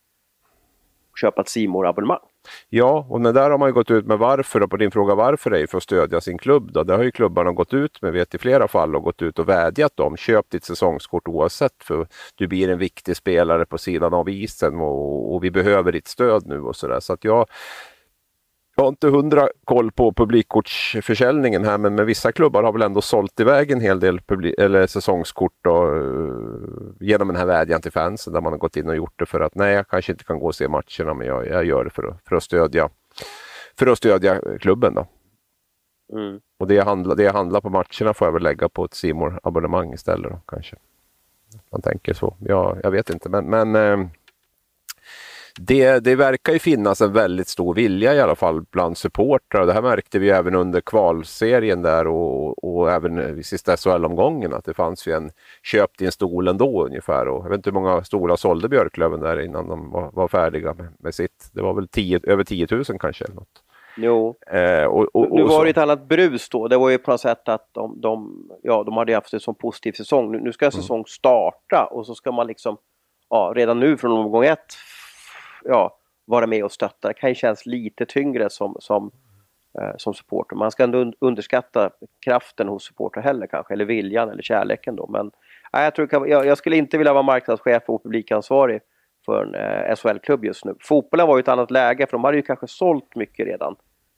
köpa ett C More-abonnemang. Ja, och där har man ju gått ut med varför, och på din fråga varför är för att stödja sin klubb. Då. Det har ju klubbarna gått ut med, vet i flera fall, och gått ut och vädjat om. Köp ditt säsongskort oavsett, för du blir en viktig spelare på sidan av isen och, och vi behöver ditt stöd nu och sådär. Så att jag... Jag har inte hundra koll på publikkortsförsäljningen här, men med vissa klubbar har väl ändå sålt iväg en hel del publik- eller säsongskort då, uh, genom den här vädjan till fansen, där man har gått in och gjort det för att nej, jag kanske inte kan gå och se matcherna, men jag, jag gör det för att, för att stödja för att stödja klubben då. Mm. Och det jag, handlar, det jag handlar på matcherna får jag väl lägga på ett C More-abonnemang istället då, kanske. Man tänker så. Ja, jag vet inte, men, men uh, Det, det verkar ju finnas en väldigt stor vilja i alla fall bland supportrar. Det här märkte vi även under kvalserien där och, och även i sista S H L-omgången, att det fanns ju en köpt in stol ändå ungefär. Och jag vet inte hur många stolar sålde Björklöven där innan de var, var färdiga med, med sitt. Det var väl tio, över tio tusen kanske eller något. Jo, eh, och, och, och nu var så. det ett annat brus då. Det var ju på något sätt att de, de, ja, de hade haft en sån positiv säsong. Nu, nu ska en säsong mm. starta och så ska man liksom ja, redan nu från omgång ett ja, vara med och stötta. Det kan ju kännas lite tyngre som, som, eh, som supporter. Man ska ändå underskatta kraften hos supporter heller kanske, eller viljan eller kärleken då. Men nej, jag, tror, jag, jag skulle inte vilja vara marknadschef och publikansvarig för en eh, S H L-klubb just nu. Fotbollen var ju ett annat läge, för de hade ju kanske sålt mycket redan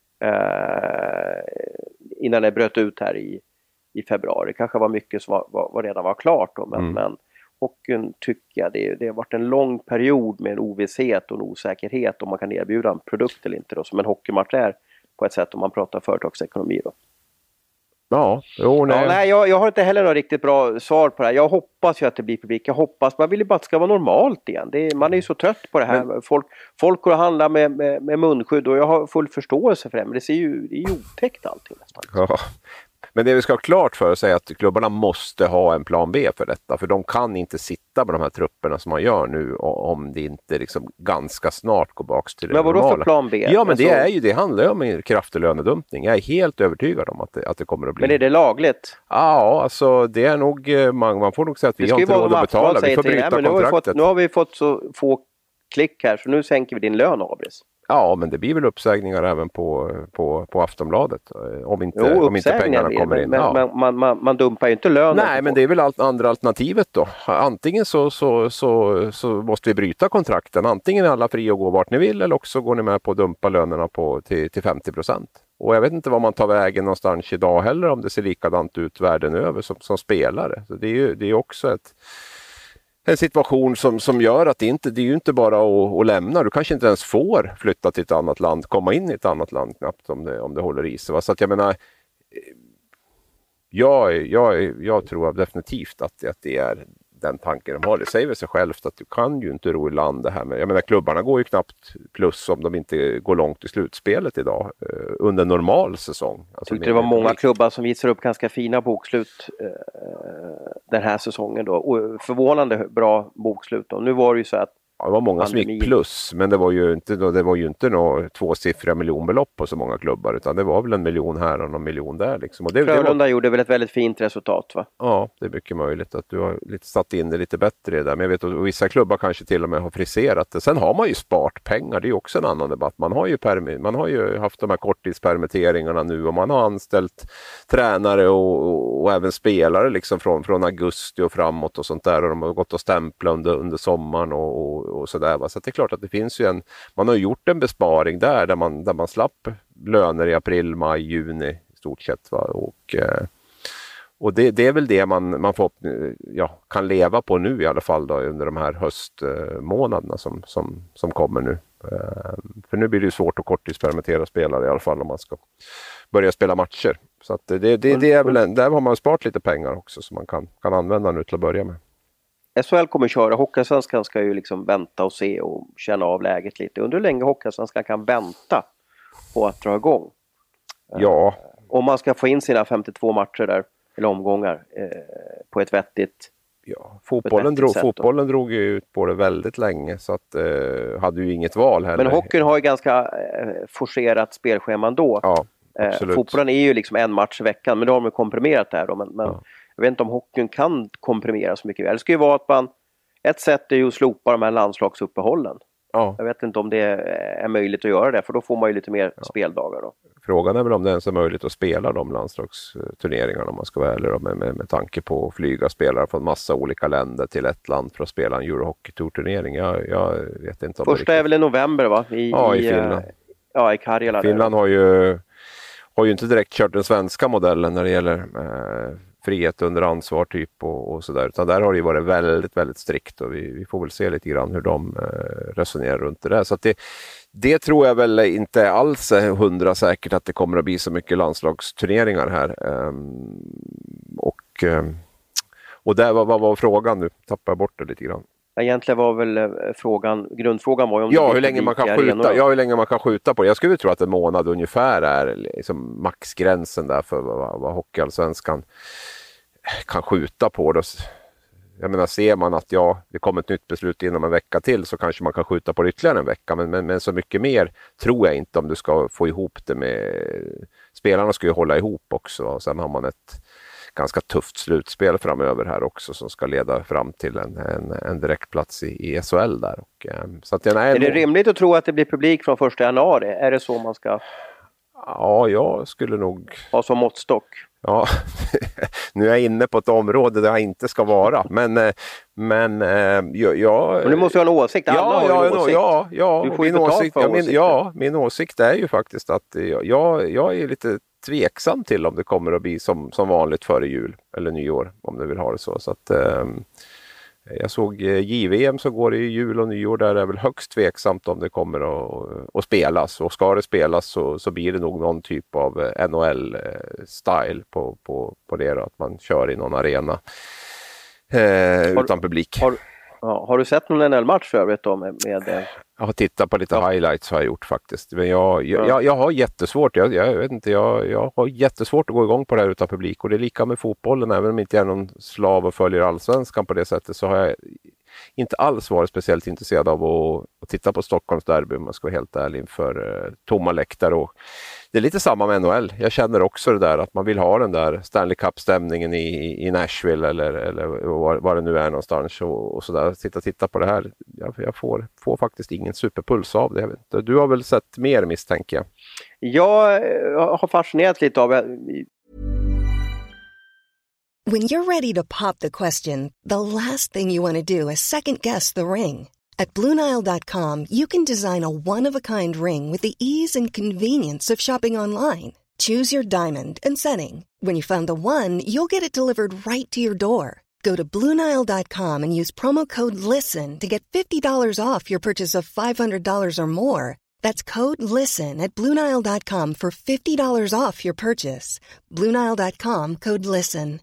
eh, innan det bröt ut här i, i februari. Det kanske var mycket som var, var, var redan var klart då, men, mm. men hockeyn tycker jag det, det har varit en lång period med en ovisshet och en osäkerhet om man kan erbjuda en produkt eller inte då, som en hockeymatch är. på ett sätt om man pratar företagsekonomi då. Ja, jo, nej. Ja, nej jag, jag har inte heller något riktigt bra svar på det här. Jag hoppas ju att det blir publik. Jag hoppas, man vill ju bara att det ska vara normalt igen. Det är, man är ju så trött på det här. Men... Folk, folk går och handlar med, med, med munskydd och jag har full förståelse för det. Men det ser ju, det är ju otäckt allting nästan. Ja. Men det vi ska ha klart för oss är att klubbarna måste ha en plan B för detta. För de kan inte sitta med de här trupperna som man gör nu om det inte liksom ganska snart går baks till det normala. Men vadå för plan B? Ja, men det, alltså... är ju, det handlar ju om en kraftig lönedumpning. Jag är helt övertygad om att det, att det kommer att bli. Men är det lagligt? Ja, alltså det är nog, man, man får nog säga att vi har inte råd att betala. Vi får bryta det, men kontraktet. Nu har, fått, nu har vi fått så få klick här så nu sänker vi din lön, Abris. Ja, men det blir väl uppsägningar även på, på, på Aftonbladet om inte, jo, om inte pengarna blir, kommer men, in. Men, ja. man, man, man, man dumpar ju inte lönen. Nej, men det är väl allt andra alternativet då. Antingen så, så, så, så måste vi bryta kontrakten. Antingen är alla fri att gå vart ni vill eller också går ni med på att dumpa lönerna på, till, till femtio procent. Och jag vet inte vad man tar vägen någonstans idag heller om det ser likadant ut världen över som, som spelare. Så det är ju det är också ett... En situation som, som gör att det inte det är ju inte bara att, att lämna. Du kanske inte ens får flytta till ett annat land, komma in i ett annat land knappt om det, om det håller i sig. Va? Så att jag menar, jag, jag, jag tror definitivt att, att det är den tanken de har. Det säger väl sig självt att du kan ju inte ro i land det här med. Jag menar, klubbarna går ju knappt plus om de inte går långt i slutspelet idag eh, under normal säsong. Alltså, jag tyckte det var många klubbar som visar upp ganska fina bokslut eh, den här säsongen då. Och förvånande bra bokslut då. Nu var det ju så att ja, det var många som gick plus, men det var ju inte, det var ju inte några tvåsiffriga miljonbelopp på så många klubbar, utan det var väl en miljon här och en miljon där. Liksom. Och det, Frölunda det var... gjorde väl ett väldigt fint resultat, va? Ja, det är mycket möjligt att du har lite satt in det lite bättre där. Men jag vet att vissa klubbar kanske till och med har friserat det. Sen har man ju sparat pengar, det är ju också en annan debatt. Man har ju, permi- man har ju haft de här korttidspermitteringarna nu och man har anställt tränare och, och, och även spelare liksom från, från augusti och framåt och sånt där. Och de har gått och stämplat under, under sommaren och, och och sådär, va? Så det är klart att det finns ju en, man har gjort en besparing där där man, där man slapp löner i april, maj, juni i stort sett, va? Och, eh, och det, det är väl det man, man får, ja, kan leva på nu i alla fall då, under de här höstmånaderna som, som, som kommer nu. Eh, för nu blir det ju svårt att korttidspermittera spelare i alla fall om man ska börja spela matcher. Så att det, det, det är väl en, där har man sparat lite pengar också som man kan, kan använda nu till att börja med. S H L kommer köra. Hockeyallsvenskan ska ju liksom vänta och se och känna av läget lite. Undrar hur länge Hockeyallsvenskan kan vänta på att dra igång. Ja. Om man ska få in sina femtiotvå matcher där, eller omgångar, eh, på ett vettigt Ja, fotbollen, drog, fotbollen drog ju ut på det väldigt länge så att eh, hade ju inget val heller. Men hockeyn har ju ganska eh, forcerat spelschema ändå. Ja, absolut. Eh, fotbollen är ju liksom en match i veckan, men då har de komprimerat det här då. Men, men ja. Jag vet inte om hockeyn kan komprimera så mycket. Det ska ju vara att man, ett sätt är ju att slopa de här landslagsuppehållen. Ja. Jag vet inte om det är möjligt att göra det, för då får man ju lite mer ja. speldagar då. Frågan är väl om det ens är möjligt att spela de landslagsturneringarna om man ska vara ärlig då, med, med, med tanke på att flyga spelare från massa olika länder till ett land för att spela en Eurohockey-tour-turnering. Jag, jag vet inte om Första är väl i november, va? I, ja, i Finland. Ja, i Karjala. Finland har ju, har ju inte direkt kört den svenska modellen när det gäller eh, frihet under ansvar typ och, och sådär. Utan där har det ju varit väldigt, väldigt strikt och vi, vi får väl se lite grann hur de eh, resonerar runt det där. Så att det, det tror jag väl inte alls är hundra säkert att det kommer att bli så mycket landslagsturneringar här. Um, och um, och där var, vad var frågan nu? Tappar jag bort det lite grann. Egentligen var väl frågan, grundfrågan var ju om ja, hur länge man kan skjuta. Ja, hur länge man kan skjuta på det. Jag skulle tro att en månad ungefär är liksom maxgränsen där för vad, vad Hockeyallsvenskan kan skjuta på det. Jag menar, ser man att ja, det kommer ett nytt beslut inom en vecka till så kanske man kan skjuta på det ytterligare en vecka. Men, men, men så mycket mer tror jag inte om du ska få ihop det med... Spelarna ska ju hålla ihop också och sen har man ett ganska tufft slutspel framöver här också som ska leda fram till en, en, en direktplats i, i S H L där. Och, så att, nej, är det rimligt att tro att det blir publik från första januari? Är det så man ska... Ja, jag skulle nog... ha som måttstock? Ja, nu är jag inne på ett område där jag inte ska vara. Men, men jag... Men du måste ha en åsikt. Alla ja, har ja, en åsikt. Ja, ja, du får min ju åsikt, för ja, min, åsikter. ja, min åsikt är ju faktiskt att jag, jag är lite tveksam till om det kommer att bli som, som vanligt före jul eller nyår, om du vill ha det så. Så att, um, Jag såg J V M som går i jul och nyår, där är det väl högst tveksamt om det kommer att, att spelas. Och ska det spelas så, så blir det nog någon typ av N H L-style på, på, på det då, att man kör i någon arena eh, utan publik. Har, ja, har du sett någon N H L-match för övrigt då med, med... Jag har tittat på lite ja. highlights har jag gjort faktiskt. Men jag, jag, ja. jag, jag har jättesvårt, jag, jag vet inte, jag, jag har jättesvårt att gå igång på det här utan publik. Och det är lika med fotbollen, även om jag inte är någon slav och följer allsvenskan på det sättet, så har jag inte alls varit speciellt intresserad av att, att titta på Stockholms derby, om man ska vara helt ärlig, inför eh, tomma läktare. Och det är lite samma med N H L. Jag känner också det där att man vill ha den där Stanley Cup-stämningen i, i Nashville eller, eller var, var det nu är någonstans och, och sådär. Titta, titta på det här. Jag, jag får, får faktiskt ingen superpuls av det. Jag vet inte. Du har väl sett mer, misstänker jag? Jag har fascinerat lite av det. When you're ready to pop the question, the last thing you want to do is second guess the ring. At Blue Nile dot com, you can design a one-of-a-kind ring with the ease and convenience of shopping online. Choose your diamond and setting. When you find the one, you'll get it delivered right to your door. Go to Blue Nile dot com and use promo code LISTEN to get fifty dollars off your purchase of five hundred dollars or more. That's code LISTEN at Blue Nile dot com for fifty dollars off your purchase. Blue Nile dot com, code LISTEN.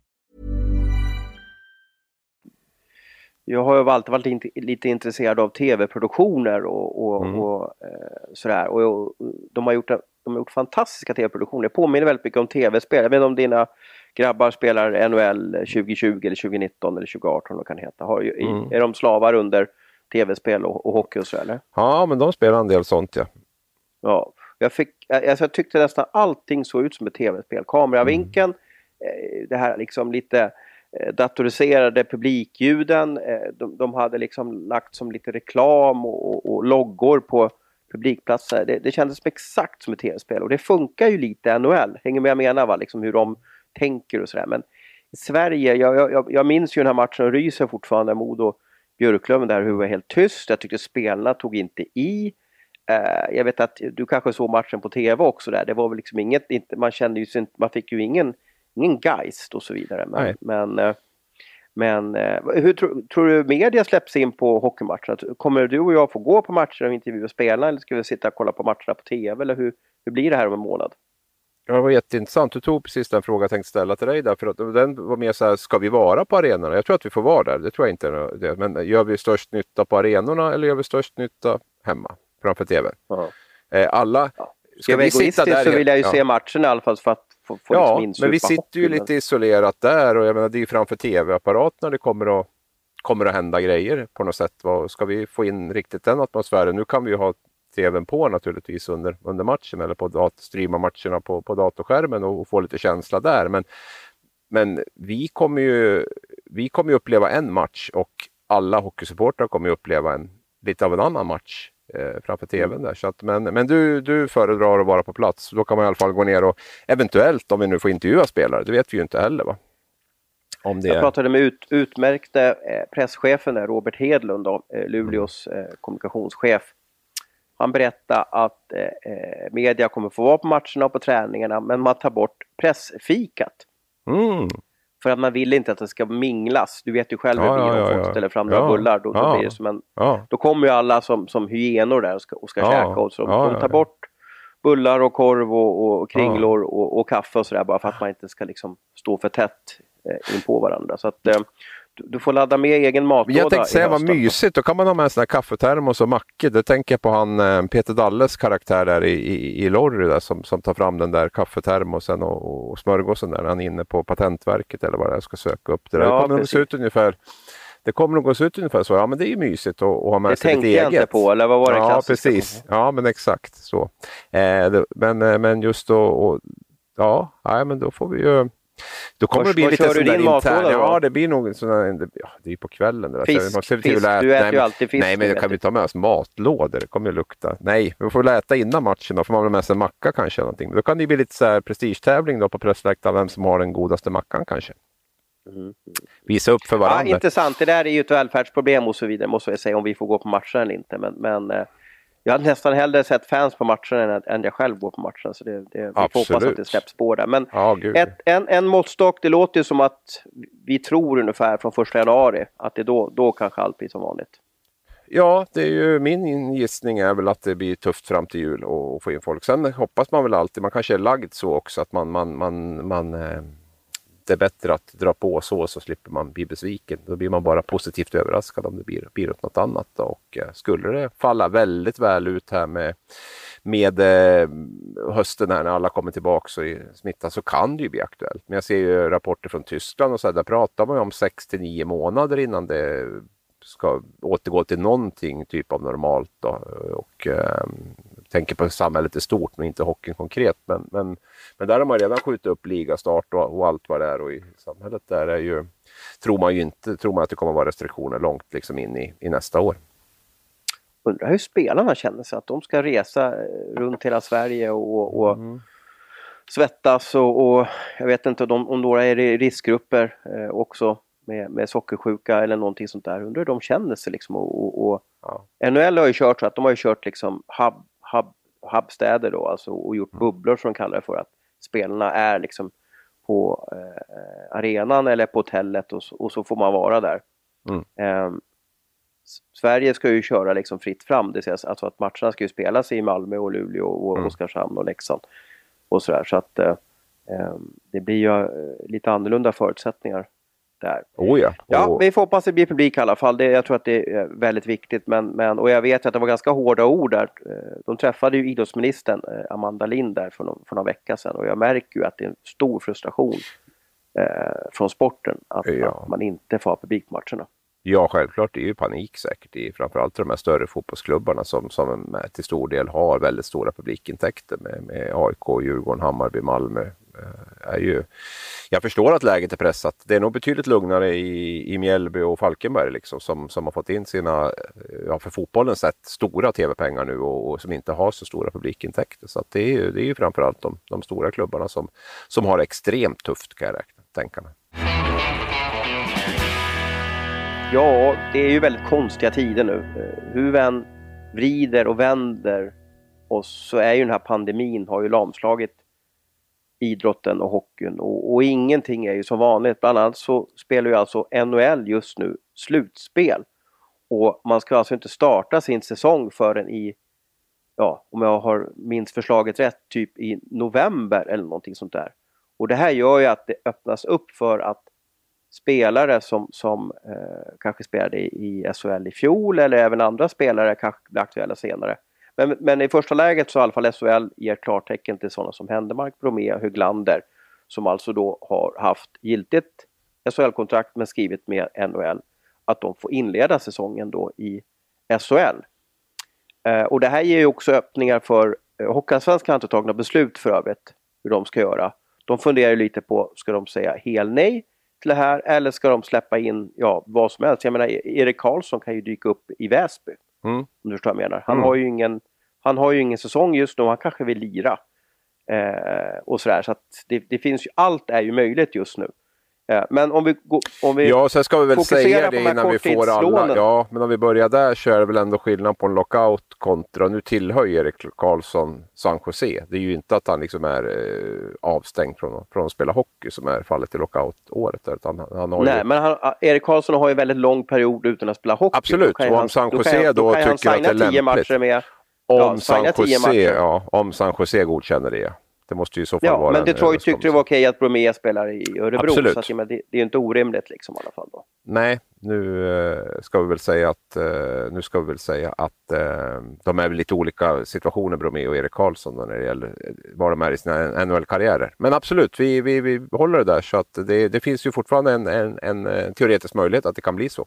Jag har ju alltid varit lite, lite intresserad av tv-produktioner och, och, mm. och eh, sådär. Och, och de har gjort, de har gjort fantastiska tv-produktioner. Det påminner väldigt mycket om tv-spel. Jag vet inte om dina grabbar spelar N H L tjugo tjugo eller tjugo nitton eller tjugo arton och kan heta. Har, mm. Är de slavar under tv-spel och, och hockey och så, eller? Ja, men de spelar en del sånt, ja. Ja, jag, fick, alltså jag tyckte nästan allting såg ut som ett tv-spel. Kameravinkeln, mm. eh, det här liksom lite... datoriserade publikljuden, de, de hade liksom lagt som lite reklam och, och, och loggor på publikplatser. Det, det kändes exakt som ett tv-spel och det funkar ju lite N H L. Hänger med jag menar, va? Liksom hur de tänker och sådär. Men i Sverige, jag, jag, jag minns ju den här matchen och ryser fortfarande, Modo Björklöven där, hur det var helt tyst. Jag tyckte spelarna tog inte i. Uh, jag vet att du kanske såg matchen på tv också där. Det var väl liksom inget, inte, man kände ju inte, man fick ju ingen ingen geist och så vidare. Men, men, men hur tro, tror du media släpps in på hockeymatcherna? Kommer du och jag få gå på matcher och intervjua spelarna, eller ska vi sitta och kolla på matcherna på tv? Eller hur, hur blir det här om en månad? Ja, det var jätteintressant. Du tog precis den fråga jag tänkte ställa till dig där. För att den var mer så här, ska vi vara på arenorna? Jag tror att vi får vara där. Det tror jag inte är det. Men gör vi störst nytta på arenorna eller gör vi störst nytta hemma framför tv? Uh-huh. Alla... Ja. Ska vi sitta där, så vill jag ju ja. se matchen i alla fall för att få, få ja, liksom men vi sitter hockey, ju men... lite isolerat där och jag menar, det är ju framför tv-apparaterna det kommer att, kommer att hända grejer på något sätt. Vad, ska vi få in riktigt den atmosfären? Nu kan vi ju ha tvn på naturligtvis under, under matchen eller på dat- streama matcherna på, på datorskärmen och, och få lite känsla där. Men, men vi kommer ju vi kommer ju uppleva en match och alla hockeysupportrar kommer ju uppleva en, lite av en annan match framför tvn där. Så att, men men du, du föredrar att vara på plats. Då kan man i alla fall gå ner och eventuellt, om vi nu får intervjua spelare, det vet vi ju inte heller, va? Om det Jag pratade med ut, utmärkte eh, presschefen där, Robert Hedlund, då, eh, Luleås eh, kommunikationschef. Han berättade att eh, media kommer få vara på matcherna och på träningarna, men man tar bort pressfikat. Mm. För att man vill inte att det ska minglas. Du vet ju själv hur ja, det blir om ja, folk ja. ställer fram några ja, bullar. Då, ja, då, blir det som en, ja. då kommer ju alla som, som hyenor där och ska, och ska ja, käka. Och så de, ja, de tar bort bullar och korv och, och kringlor ja. och, och kaffe och sådär. Bara för att man inte ska liksom stå för tätt eh, in på varandra. Så att... Eh, du får ladda med egen matlåda. Jag tänkte säga vad mysigt. Då kan man ha med en sån här kaffetermos och mackor. Det tänker jag på han Peter Dalles karaktär där i, i, i Lorry där, som, som tar fram den där kaffetermosen och, och smörgåsen där. Han är inne på Patentverket eller vad det är, ska söka upp det. Ja, det kommer nog se ut ungefär. Det kommer nog gå se ut ungefär så. Ja, men det är ju mysigt att, att ha med det sig lite eget. Det tänkte jag inte på, eller vad var det klassiska? Ja, precis. Ja, men exakt så. Eh, det, men, men just då, och, ja, nej, men då får vi ju... Då kommer det bli lite sån där intern. Ja, det blir nog sån där, ja, det är på kvällen. Där. Fisk, man fisk. Äta, du äter nej, ju alltid fisk. Nej, men det kan vi ta med oss matlådor. Det kommer ju lukta. Nej, vi får äta innan matchen. Då får man väl med sig en macka kanske. Någonting. Då kan det bli lite så här prestigetävling då på pressläktaren. Vem som har den godaste mackan kanske. Mm. Visa upp för varandra. Ja, intressant. Det där är ju ett välfärdsproblem och så vidare. Måste jag säga, om vi får gå på matchen eller inte. Men... men jag hade nästan hellre sett fans på matchen än jag själv går på matchen. Så det, det, vi får hoppas att det släpps på där. Men ja, ett, en, en måttstock, det låter ju som att vi tror ungefär från första januari att det då, då kanske allt blir som vanligt. Ja, det är ju min gissning är väl att det blir tufft fram till jul och få in folk. Sen hoppas man väl alltid, man kanske är lagd så också att man, man, man, man eh, det är bättre att dra på så så slipper man bli besviken. Då blir man bara positivt överraskad om det blir, blir åt något annat. Då. Och eh, skulle det falla väldigt väl ut här med, med eh, hösten här när alla kommer tillbaka och smittar så kan det ju bli aktuellt. Men jag ser ju rapporter från Tyskland och så här, där pratar man ju om sex till nio månader innan det ska återgå till någonting typ av normalt då. Och eh, tänker på samhället i stort men inte hockeyn konkret. Men, men, men där har man redan skjutit upp ligastart och, och allt vad det är och i samhället där är ju, tror man ju inte, tror man att det kommer vara restriktioner långt liksom in i, i nästa år. Undrar hur spelarna känner sig att de ska resa runt hela Sverige och, och mm. svettas och, och jag vet inte om, om några är i riskgrupper eh, också. Med, med sockersjuka eller någonting sånt där. Undrar hur de känner sig liksom. Och, och, och ja. N H L har ju kört så att de har ju kört liksom hub, hub, hubstäder då. Alltså, och gjort bubblor som de kallar det för. Att spelarna är liksom på eh, arenan eller på hotellet och, och så får man vara där. Mm. Eh, Sverige ska ju köra liksom fritt fram. Det sägs alltså att matcherna ska ju spelas i Malmö och Luleå och mm. Oskarshamn och Leksand. Och sådär. Så att eh, det blir ju lite annorlunda förutsättningar. Där. Oh ja. ja, oh. vi får hoppas det blir publik i alla fall. Det, jag tror att det är väldigt viktigt. Men, men, och jag vet att det var ganska hårda ord där. De träffade ju idrottsministern Amanda Lind där för någon, för någon vecka sedan. Och jag märker ju att det är en stor frustration eh, från sporten. Att, ja. att man inte får ha publikmatcherna. Ja, självklart. Det är ju panik säkert i framförallt de här större fotbollsklubbarna som, som till stor del har väldigt stora publikintäkter med, med A I K, Djurgården, Hammarby, Malmö. Är ju, jag förstår att läget är pressat. Det är nog betydligt lugnare i, i Mjällby och Falkenberg liksom, som, som har fått in sina, ja, för fotbollen sett, stora tv-pengar nu och, och som inte har så stora publikintäkter. Så att det är ju, det är ju framförallt de, de stora klubbarna som, som har extremt tufft, kan jag räkna, tänka mig. Ja, det är ju väldigt konstiga tider nu. Hur vi än vrider och vänder oss så är ju den här pandemin har ju lamslagit idrotten och hockeyn och, och ingenting är ju som vanligt. Bland annat så spelar ju alltså N H L just nu slutspel och man ska alltså inte starta sin säsong förrän i, ja, om jag har minst förslaget rätt, typ i november eller någonting sånt där. Och det här gör ju att det öppnas upp för att spelare som, som eh, kanske spelade i S H L i fjol eller även andra spelare kanske blir aktuella senare. Men, men i första läget så i alla fall S H L ger klartecken till sådana som Händemark, Bromé, Höglander som alltså då har haft giltigt S H L-kontrakt men skrivit med N H L att de får inleda säsongen då i S H L. Eh, och det här ger ju också öppningar för eh, Hockeyallsvenskan har inte tagit några beslut för övrigt hur de ska göra. De funderar ju lite på, ska de säga hel nej till det här eller ska de släppa in ja, vad som helst. Jag menar, Erik Karlsson kan ju dyka upp i Väsby. Mm. Om du förstår vad jag menar. Han, mm. har ju ingen, han har ju ingen säsong just nu. Han kanske vill lira. Eh, och sådär. Så att det, det finns ju, allt är ju möjligt just nu. Eh, men om vi, om vi ja, sen ska vi väl säga det innan vi får alla. Ja, men om vi börjar där så är det väl ändå skillnad på en lockout kontra, nu tillhör Erik Karlsson San Jose. Det är ju inte att han liksom är eh, avstängd från, från att spela hockey som är fallet i lockout-året. Utan han, han har Nej, ju... men han, Erik Karlsson har ju väldigt lång period utan att spela hockey. Absolut, och om San Jose då, då, då tycker att det är lämpligt. Med, om, ja, San Jose, ja, om San Jose godkänner det. Det måste ju i så fall ja, vara men Detroit tyckte det var okej att Bromé spelar i Örebro. Absolut. Så att, men det, det är ju inte orimligt liksom i alla fall då. Nej, nu eh, ska vi väl säga att eh, nu ska vi väl säga att eh, de är väl lite olika situationer, Bromé och Erik Karlsson då, när det gäller var de är i sina N H L-karriärer. Men absolut, vi, vi, vi håller det där så att det, det finns ju fortfarande en, en, en, en teoretisk möjlighet att det kan bli så.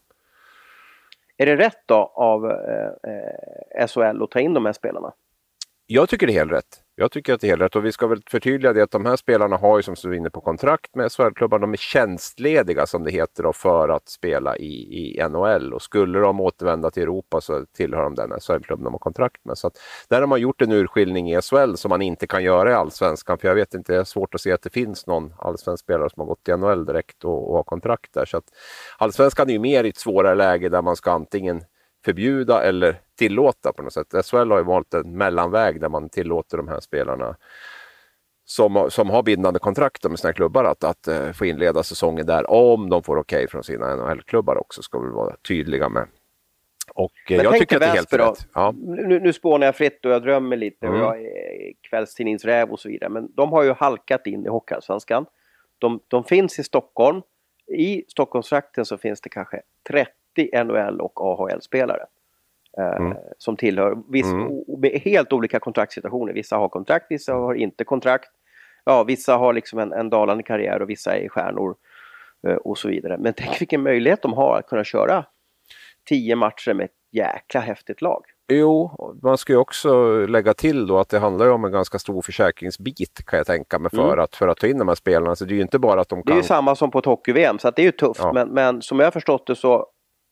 Är det rätt då av eh, S H L att ta in de här spelarna? Jag tycker det är helt rätt. Jag tycker att det är helt rätt och vi ska väl förtydliga det att de här spelarna har ju som så inne på kontrakt med S H L-klubbar. De är tjänstlediga som det heter då för att spela i, i N H L och skulle de återvända till Europa så tillhör de den S H L-klubben de har kontrakt med. Så att där har man gjort en urskiljning i S H L som man inte kan göra i Allsvenskan, för jag vet inte, det är svårt att se att det finns någon allsvensk spelare som har gått till N H L direkt och, och har kontrakt där. Så att Allsvenskan är ju mer i ett svårare läge där man ska antingen förbjuda eller tillåta på något sätt. S H L har ju valt en mellanväg där man tillåter de här spelarna som, som har bindande kontrakt med sina klubbar att, att uh, få inleda säsongen där om de får okej okay från sina N H L-klubbar också, ska vi vara tydliga med. Och uh, jag tycker att det är helt rätt. Ja. Nu, nu spånar jag fritt och jag drömmer lite mm. och jag är kvällstidningsräv och så vidare, men de har ju halkat in i Hockeyallsvenskan. De, de finns i Stockholm. I Stockholmstrakten så finns det kanske trettio N H L och A H L-spelare. Mm. Eh, som tillhör viss, mm. o, helt olika kontraktssituationer. Vissa har kontrakt, vissa har inte kontrakt. Ja, vissa har liksom en, en dalande karriär och vissa är stjärnor eh, och så vidare. Men tänk vilken möjlighet de har att kunna köra tio matcher med ett jäkla häftigt lag. Jo, man ska ju också lägga till då att det handlar ju om en ganska stor försäkringsbit, kan jag tänka mig, för, mm. att, för att ta in de här spelarna. Så det är ju inte bara att de kan... Det är ju samma som på ett hockey-V M, så att det är ju tufft. Ja. Men, men som jag har förstått det så,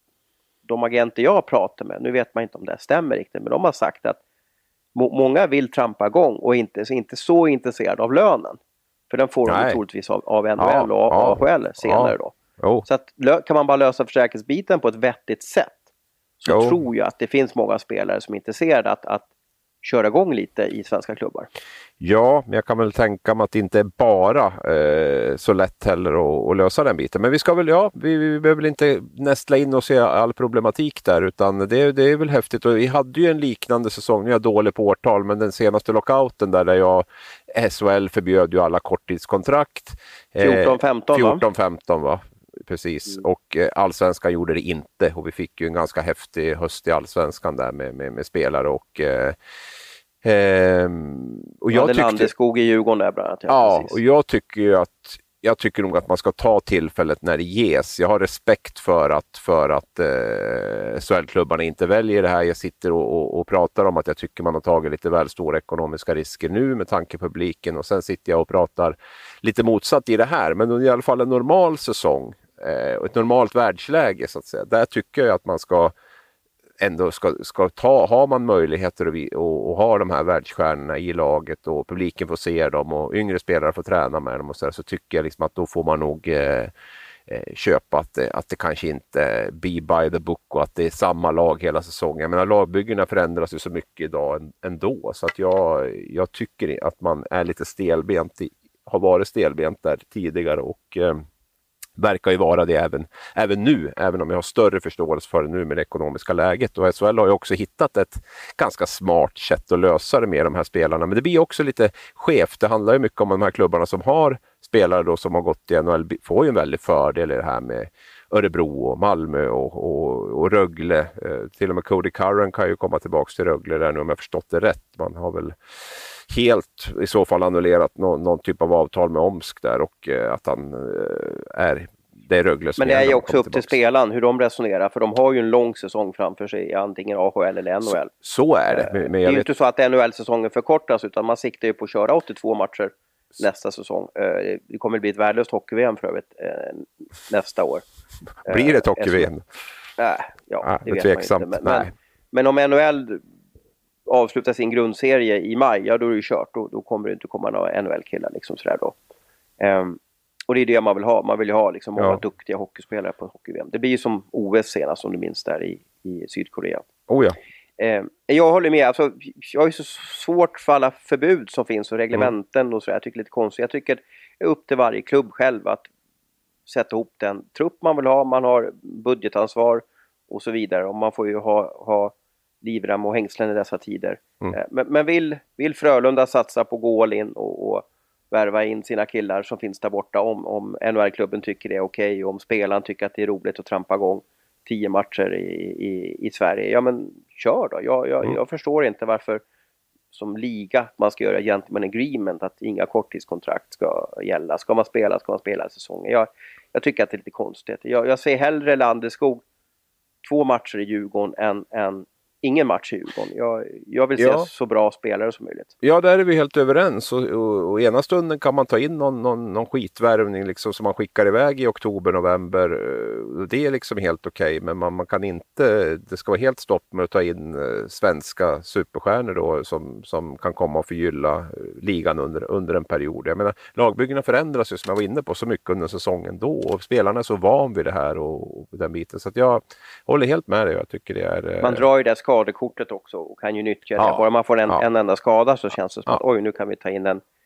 de agenter jag pratar med, nu vet man inte om det stämmer riktigt, men de har sagt att må- många vill trampa igång och inte, så inte så intresserade av lönen. För den får de troligtvis av, av N H L ja, och A H L ja, senare ja. då. Oh. Så att, kan man bara lösa försäkringsbiten på ett vettigt sätt, så jo. tror jag att det finns många spelare som är intresserade att, att köra igång lite i svenska klubbar. Ja, men jag kan väl tänka mig att det inte är bara eh, så lätt heller att, att lösa den biten. Men vi ska väl, ja, vi, vi behöver väl inte nästla in och se all problematik där, utan det, det är väl häftigt. Och vi hade ju en liknande säsong, jag är dålig på årtal, men den senaste lockouten där, där jag, S H L förbjöd ju alla korttidskontrakt. fjorton femton eh, fjorton femton va? Precis, mm. och eh, Allsvenskan gjorde det inte, och vi fick ju en ganska häftig höst i Allsvenskan där med, med, med spelare och eh, eh, och jag tyckte Landeskog i Djurgården där bland annat. Ja, ja och jag tycker ju att jag tycker nog att man ska ta tillfället när det ges. Jag har respekt för att, för att eh, S H L-klubbarna inte väljer det här. Jag sitter och, och, och pratar om att jag tycker man har tagit lite väl stora ekonomiska risker nu med tanke på publiken, och sen sitter jag och pratar lite motsatt i det här. Men i alla fall en normal säsong eh, och ett normalt världsläge så att säga. Där tycker jag att man ska ändå ska, ska ta, har man möjligheter att och, och ha de här världsstjärnorna i laget och publiken får se dem och yngre spelare får träna med dem och så, där, så tycker jag liksom att då får man nog eh, eh, köpa att, att det kanske inte be by the book och att det är samma lag hela säsongen. Jag menar, lagbyggena förändras ju så mycket idag ändå, så att jag, jag tycker att man är lite stelbent, har varit stelbent där tidigare och eh, verkar ju vara det även, även nu, även om jag har större förståelse för det nu med det ekonomiska läget. Och S H L har ju också hittat ett ganska smart sätt att lösa det med de här spelarna. Men det blir också lite skevt. Det handlar ju mycket om de här klubbarna som har spelare då som har gått i N H L, får ju en väldig fördel i det här med Örebro och Malmö och, och, och Rögle. Eh, till och med Cody Curran kan ju komma tillbaka till Rögle där nu, om jag förstått det rätt. Man har väl helt i så fall annullerat någon, någon typ av avtal med Omsk där, och eh, att han eh, är det är Rögle som. Men det är ju också upp till spelaren hur de resonerar, för de har ju en lång säsong framför sig, antingen A H L eller N H L. Så, så är det. Men, men det är ju vet... inte så att N H L-säsongen förkortas, utan man siktar ju på att köra åttiotvå matcher nästa säsong. Det kommer bli ett värdelöst hockey-V M för övrigt nästa år. Blir det ett hockey-V M? Nej, ja, ah, det vet man inte. Men, men, men om N H L avslutar sin grundserie i maj, ja då är det ju kört. Då, då kommer det inte komma några N H L-killar liksom sådär då. Um, och det är det man vill ha. Man vill ju ha liksom många ja. duktiga hockeyspelare på hockey-V M. Det blir ju som O S senast, som du minns, där i, i Sydkorea. Oh ja. Um, jag håller med. Alltså, jag har ju så svårt för alla förbud som finns och reglementen mm. och så. Jag tycker det är lite konstigt. Jag tycker det är upp till varje klubb själv att sätta ihop den trupp man vill ha. Man har budgetansvar och så vidare. Och man får ju ha, ha livrem och hängslen i dessa tider. Mm. Men, men vill, vill Frölunda satsa på gå all in och, och värva in sina killar som finns där borta, om, om N H L-klubben tycker det är okej okay, och om spelaren tycker att det är roligt att trampa igång tio matcher i, i, i Sverige, ja men kör då. Jag, jag, mm. jag förstår inte varför som liga man ska göra gentleman agreement att inga korttidskontrakt ska gälla. Ska man spela, ska man spela säsongen. Jag, jag tycker att det är lite konstigt. Jag, jag ser hellre Landeskog två matcher i Djurgården än, än ingen match i Djurgården. Jag, jag vill se ja. så bra spelare som möjligt. Ja, där är vi helt överens. Och, och, och ena stunden kan man ta in någon, någon, någon skitvärvning liksom, som man skickar iväg i oktober, november. Det är liksom helt okej. Okay, men man, man kan inte, det ska vara helt stopp med att ta in uh, svenska superstjärnor då, som, som kan komma och förgylla uh, ligan under, under en period. Jag menar, lagbyggena förändras ju, som jag var inne på, så mycket under säsongen då. Och spelarna är så van vid det här och, och den biten. Så att jag håller helt med dig. Jag tycker det är... Uh, man drar ju det skadekortet också och kan ju nyttja det. Ja, bara man får en, ja. en enda skada så känns det som ja. att oj, nu kan vi ta in en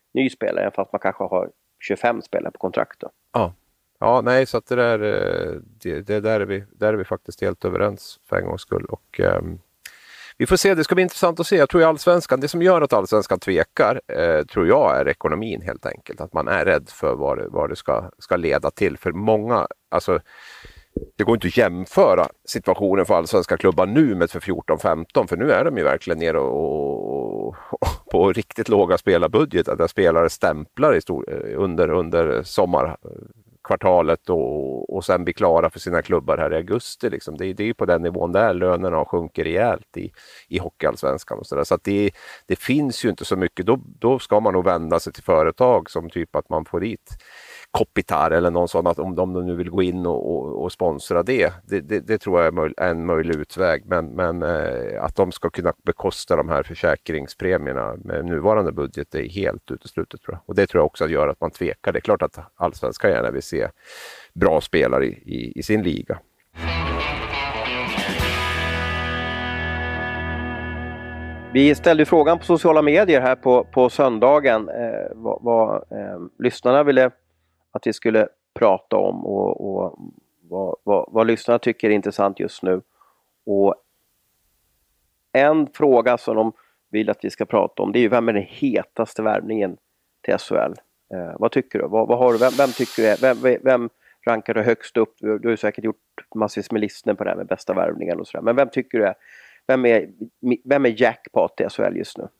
ny spelare, fast man kanske har tjugofem spelare på kontrakt då. Ja. Ja, nej, så att det där, det, det där, är vi, där är vi faktiskt helt överens för en gångs skull. Och, um, vi får se, det ska bli intressant att se. Jag tror att Allsvenskan, det som gör att Allsvenskan tvekar, eh, tror jag är ekonomin helt enkelt. Att man är rädd för vad det, vad det ska, ska leda till. För många, alltså det går inte att jämföra situationen för allsvenska klubbar nu med för fjorton femton, för nu är de ju verkligen nere och, och, och på riktigt låga spelarbudgetar där spelare stämplar i stor, under, under sommarkvartalet och, och sen blir klara för sina klubbar här i augusti. Liksom. Det, det är ju på den nivån där lönerna sjunker rejält i, i hockeyallsvenskan och sådär. Så att det, det finns ju inte så mycket. Då, då ska man nog vända sig till företag som typ att man får dit Kopitar eller någon sån, att om de nu vill gå in och, och, och sponsra det, det, det, det tror jag är möj, en möjlig utväg. Men, men eh, att de ska kunna bekosta de här försäkringspremierna med nuvarande budget är helt uteslutet, tror jag. Och det tror jag också gör att man tvekar. Det är klart att allsvenskan gärna vill se bra spelare i, i, i sin liga. Vi ställde frågan på sociala medier här på, på söndagen eh, vad, vad eh, lyssnarna ville att vi skulle prata om och, och vad, vad, vad lyssnarna tycker är intressant just nu. Och en fråga som de vill att vi ska prata om, det är ju vem är den hetaste värvningen till S H L? Eh, vad tycker du? Vad, vad har du? Vem, vem tycker du är, vem, vem rankar du högst upp? Du, du har ju säkert gjort massvis med listor på det här med bästa värvningen och sådär. Men vem tycker du är, vem är, vem är jackpot i S H L just nu?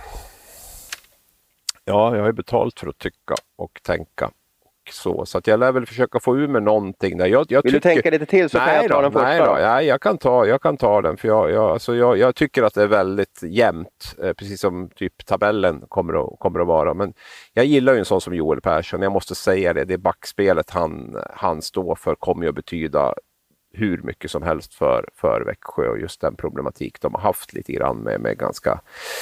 Ja, jag har ju betalt för att tycka och tänka. Så, så att jag lär väl försöka få ur med någonting där. Jag, jag Vill tycker... du tänka lite till så nej kan jag ta då, den första? Nej, då. Nej, jag kan ta, jag kan ta den. För jag, jag, alltså jag, jag tycker att det är väldigt jämnt. Eh, precis som typ tabellen kommer att, kommer att vara. Men jag gillar ju en sån som Joel Persson. Jag måste säga det. Det backspelet han, han står för kommer ju att betyda hur mycket som helst för, för Växjö. Och just den problematik de har haft lite grann med, med ganska...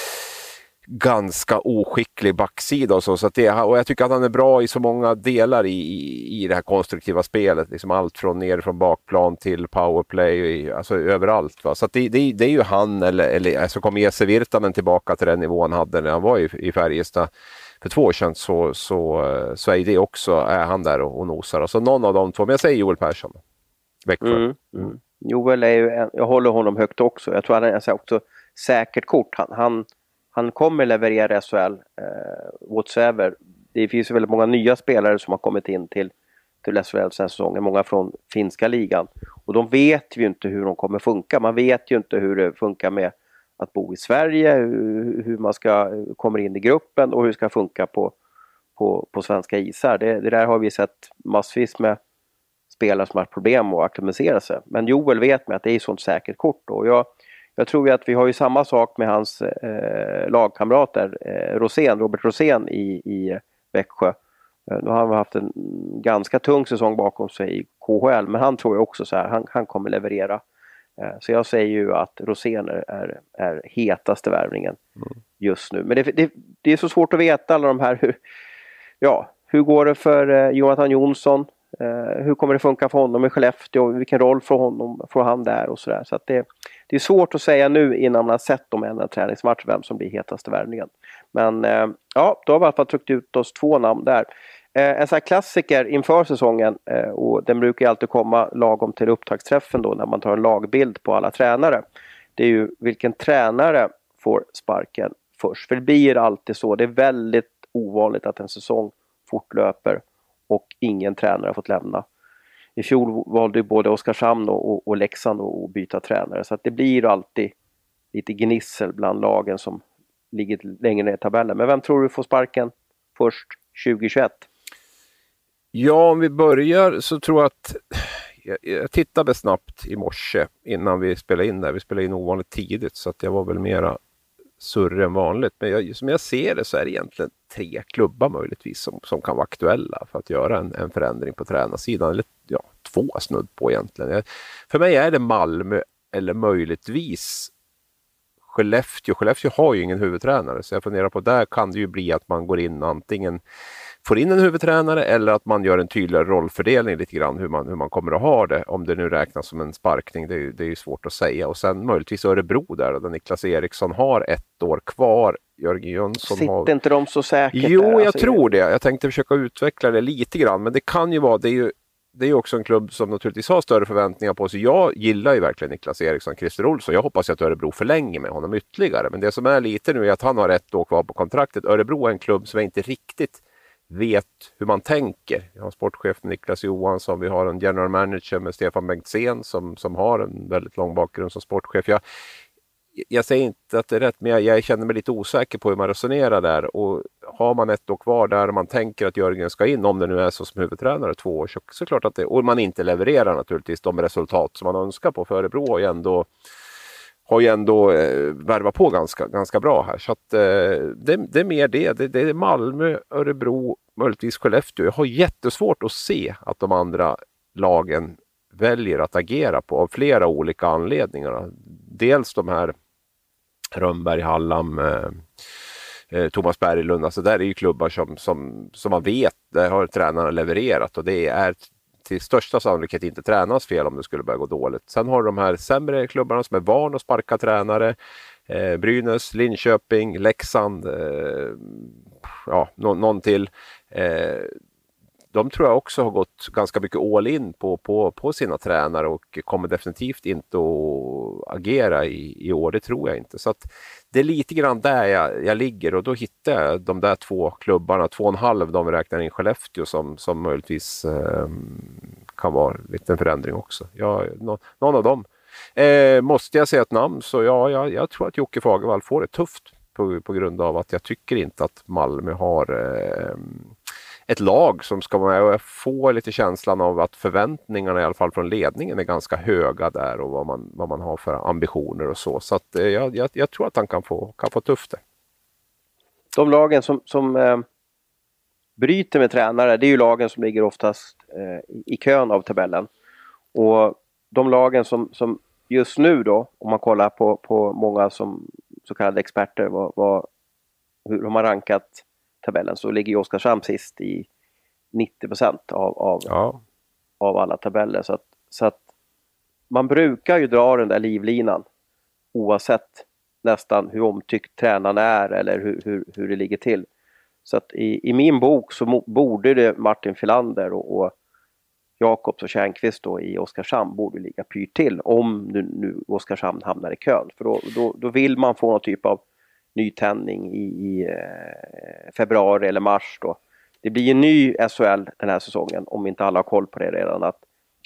ganska oskicklig backsida och så, så att det, och jag tycker att han är bra i så många delar i, i det här konstruktiva spelet, liksom allt från ner från bakplan till powerplay, alltså överallt, va? Så att det, det, det är ju han eller, eller alltså kom Jesse Virtanen tillbaka till den nivån han hade när han var i, i Färjestad för två år sedan, så, så, så är det också, är han där och, och nosar, alltså någon av de två, men jag säger Joel Persson Växjö. Mm, mm. Joel är ju en, jag håller honom högt också, jag tror han är också säkert kort, han, han Han kommer leverera S H L eh, whatsoever. Det finns ju väldigt många nya spelare som har kommit in till, till S H L sen säsongen. Många från finska ligan. Och de vet ju inte hur de kommer funka. Man vet ju inte hur det funkar med att bo i Sverige. Hur, hur man ska komma in i gruppen och hur det ska funka på, på, på svenska isar. Det, det där har vi sett massvis med spelare som har problem att acklimatisera sig. Men Joel vet med att det är sånt säkert kort. Och jag... Jag tror ju att vi har ju samma sak med hans eh, lagkamrater, eh, Rosén, Robert Rosén i, i Växjö. Eh, nu har han haft en ganska tung säsong bakom sig i K H L, men han tror jag också så här, han, han kommer leverera. Eh, så jag säger ju att Rosén är, är, är hetaste värvningen mm. just nu. Men det, det, det är så svårt att veta alla de här, hur, ja, hur går det för eh, Jonathan Jonsson? Uh, hur kommer det funka för honom i Skellefteå? Vilken roll får, honom, får han där och sådär. Så att det, det är svårt att säga nu innan man har sett dem i en träningsmatch vem som blir hetaste värvningen. Men uh, ja, då har vi i alla fall tryckt ut oss två namn där. Uh, en sån här klassiker inför säsongen, uh, och den brukar ju alltid komma lagom till upptaktsträffen då när man tar en lagbild på alla tränare. Det är ju vilken tränare får sparken först. För det blir alltid så. Det är väldigt ovanligt att en säsong fortlöper och ingen tränare har fått lämna. I fjol valde både Oskarshamn och, och, och Leksand att byta tränare. Så att det blir alltid lite gnissel bland lagen som ligger längre ner i tabellen. Men vem tror du får sparken först tjugohundratjugoett? Ja, om vi börjar så tror jag att... Jag, jag tittade snabbt i morse innan vi spelade in där. Vi spelade in ovanligt tidigt så att jag var väl mera surre än vanligt. Men jag, som jag ser det så är det egentligen tre klubbar möjligtvis som, som kan vara aktuella för att göra en, en förändring på tränarsidan. Eller ja, två snudd på egentligen. Jag, för mig är det Malmö eller möjligtvis Skellefteå. Skellefteå har ju ingen huvudtränare så jag funderar på där kan det ju bli att man går in antingen får in en huvudtränare eller att man gör en tydligare rollfördelning lite grann hur man, hur man kommer att ha det. Om det nu räknas som en sparkning, det är, det är ju svårt att säga. Och sen möjligtvis Örebro där, där Niklas Eriksson har ett år kvar. Jörgen Jönsson Sitter har... inte de så säkert Jo, där? jag Alltså, tror det. Jag tänkte försöka utveckla det lite grann. Men det kan ju vara, det är ju, det är ju också en klubb som naturligtvis har större förväntningar på sig. Jag gillar ju verkligen Niklas Eriksson, Christer Olsson. Jag hoppas att Örebro förlänger med honom ytterligare. Men det som är lite nu är att han har ett år kvar på kontraktet. Örebro är en klubb som jag inte riktigt vet hur man tänker. Jag har sportchef Niklas Johansson, vi har en general manager med Stefan Bengtzén som, som har en väldigt lång bakgrund som sportchef. Jag, jag säger inte att det är rätt, men jag, jag känner mig lite osäker på hur man resonerar där. Och har man ett år kvar där och man tänker att Jörgen ska in, om det nu är så som huvudtränare två år, så, så klart att det, och man inte levererar naturligtvis de resultat som man önskar på, för Örebro har ju ändå har ju ändå eh, värvat på ganska, ganska bra här. Så att, eh, det, det är mer det. det. Det är Malmö, Örebro, möjligtvis Skellefteå. Jag har jättesvårt att se att de andra lagen väljer att agera på av flera olika anledningar. Dels de här Rönnberg, Hallam, eh, eh, Thomas Berglund. Alltså där är ju klubbar som, som, som man vet, där har tränarna levererat, och det är till största sannolikhet inte tränas fel om det skulle börja gå dåligt. Sen har de här sämre klubbarna som är van att sparka tränare. Eh, Brynäs, Linköping, Leksand, eh, ja, nå- någon till. Eh, de tror jag också har gått ganska mycket all in på, på, på sina tränare och kommer definitivt inte att agera i, i år, det tror jag inte. Så att det är lite grann där jag, jag ligger, och då hittar jag de där två klubbarna, två och en halv, de räknar in Skellefteå som, som möjligtvis eh, kan vara en liten förändring också. Ja, no, någon av dem. Eh, måste jag säga ett namn, så ja, jag, jag tror att Jocke Fagervall får det tufft på, på grund av att jag tycker inte att Malmö har eh, ett lag som ska vara med, och jag får lite känslan av att förväntningarna i alla fall från ledningen är ganska höga där, och vad man, vad man har för ambitioner och så. Så att, eh, jag, jag, jag tror att han kan få, kan få tufft det. De lagen som, som eh, bryter med tränare, det är ju lagen som ligger oftast eh, i kön av tabellen. Och de lagen som, som just nu då, om man kollar på, på många som så kallade experter, vad, vad, hur de har rankat tabellen, så ligger ju Oskarshamn sist i nittio procent av, av, Ja. av alla tabeller. Så att, så att man brukar ju dra den där livlinan oavsett nästan hur omtyckt tränaren är eller hur, hur, hur det ligger till. Så att i, i min bok så mo, borde det Martin Filander och, och Jakobs och Tjärnqvist då i Oskarshamn borde ligga pyrt till, om nu, nu Oskarshamn hamnar i kön. För då, då, då vill man få någon typ av nytändning i, i eh, februari eller mars då. Det blir en ny S H L den här säsongen, om inte alla har koll på det redan, att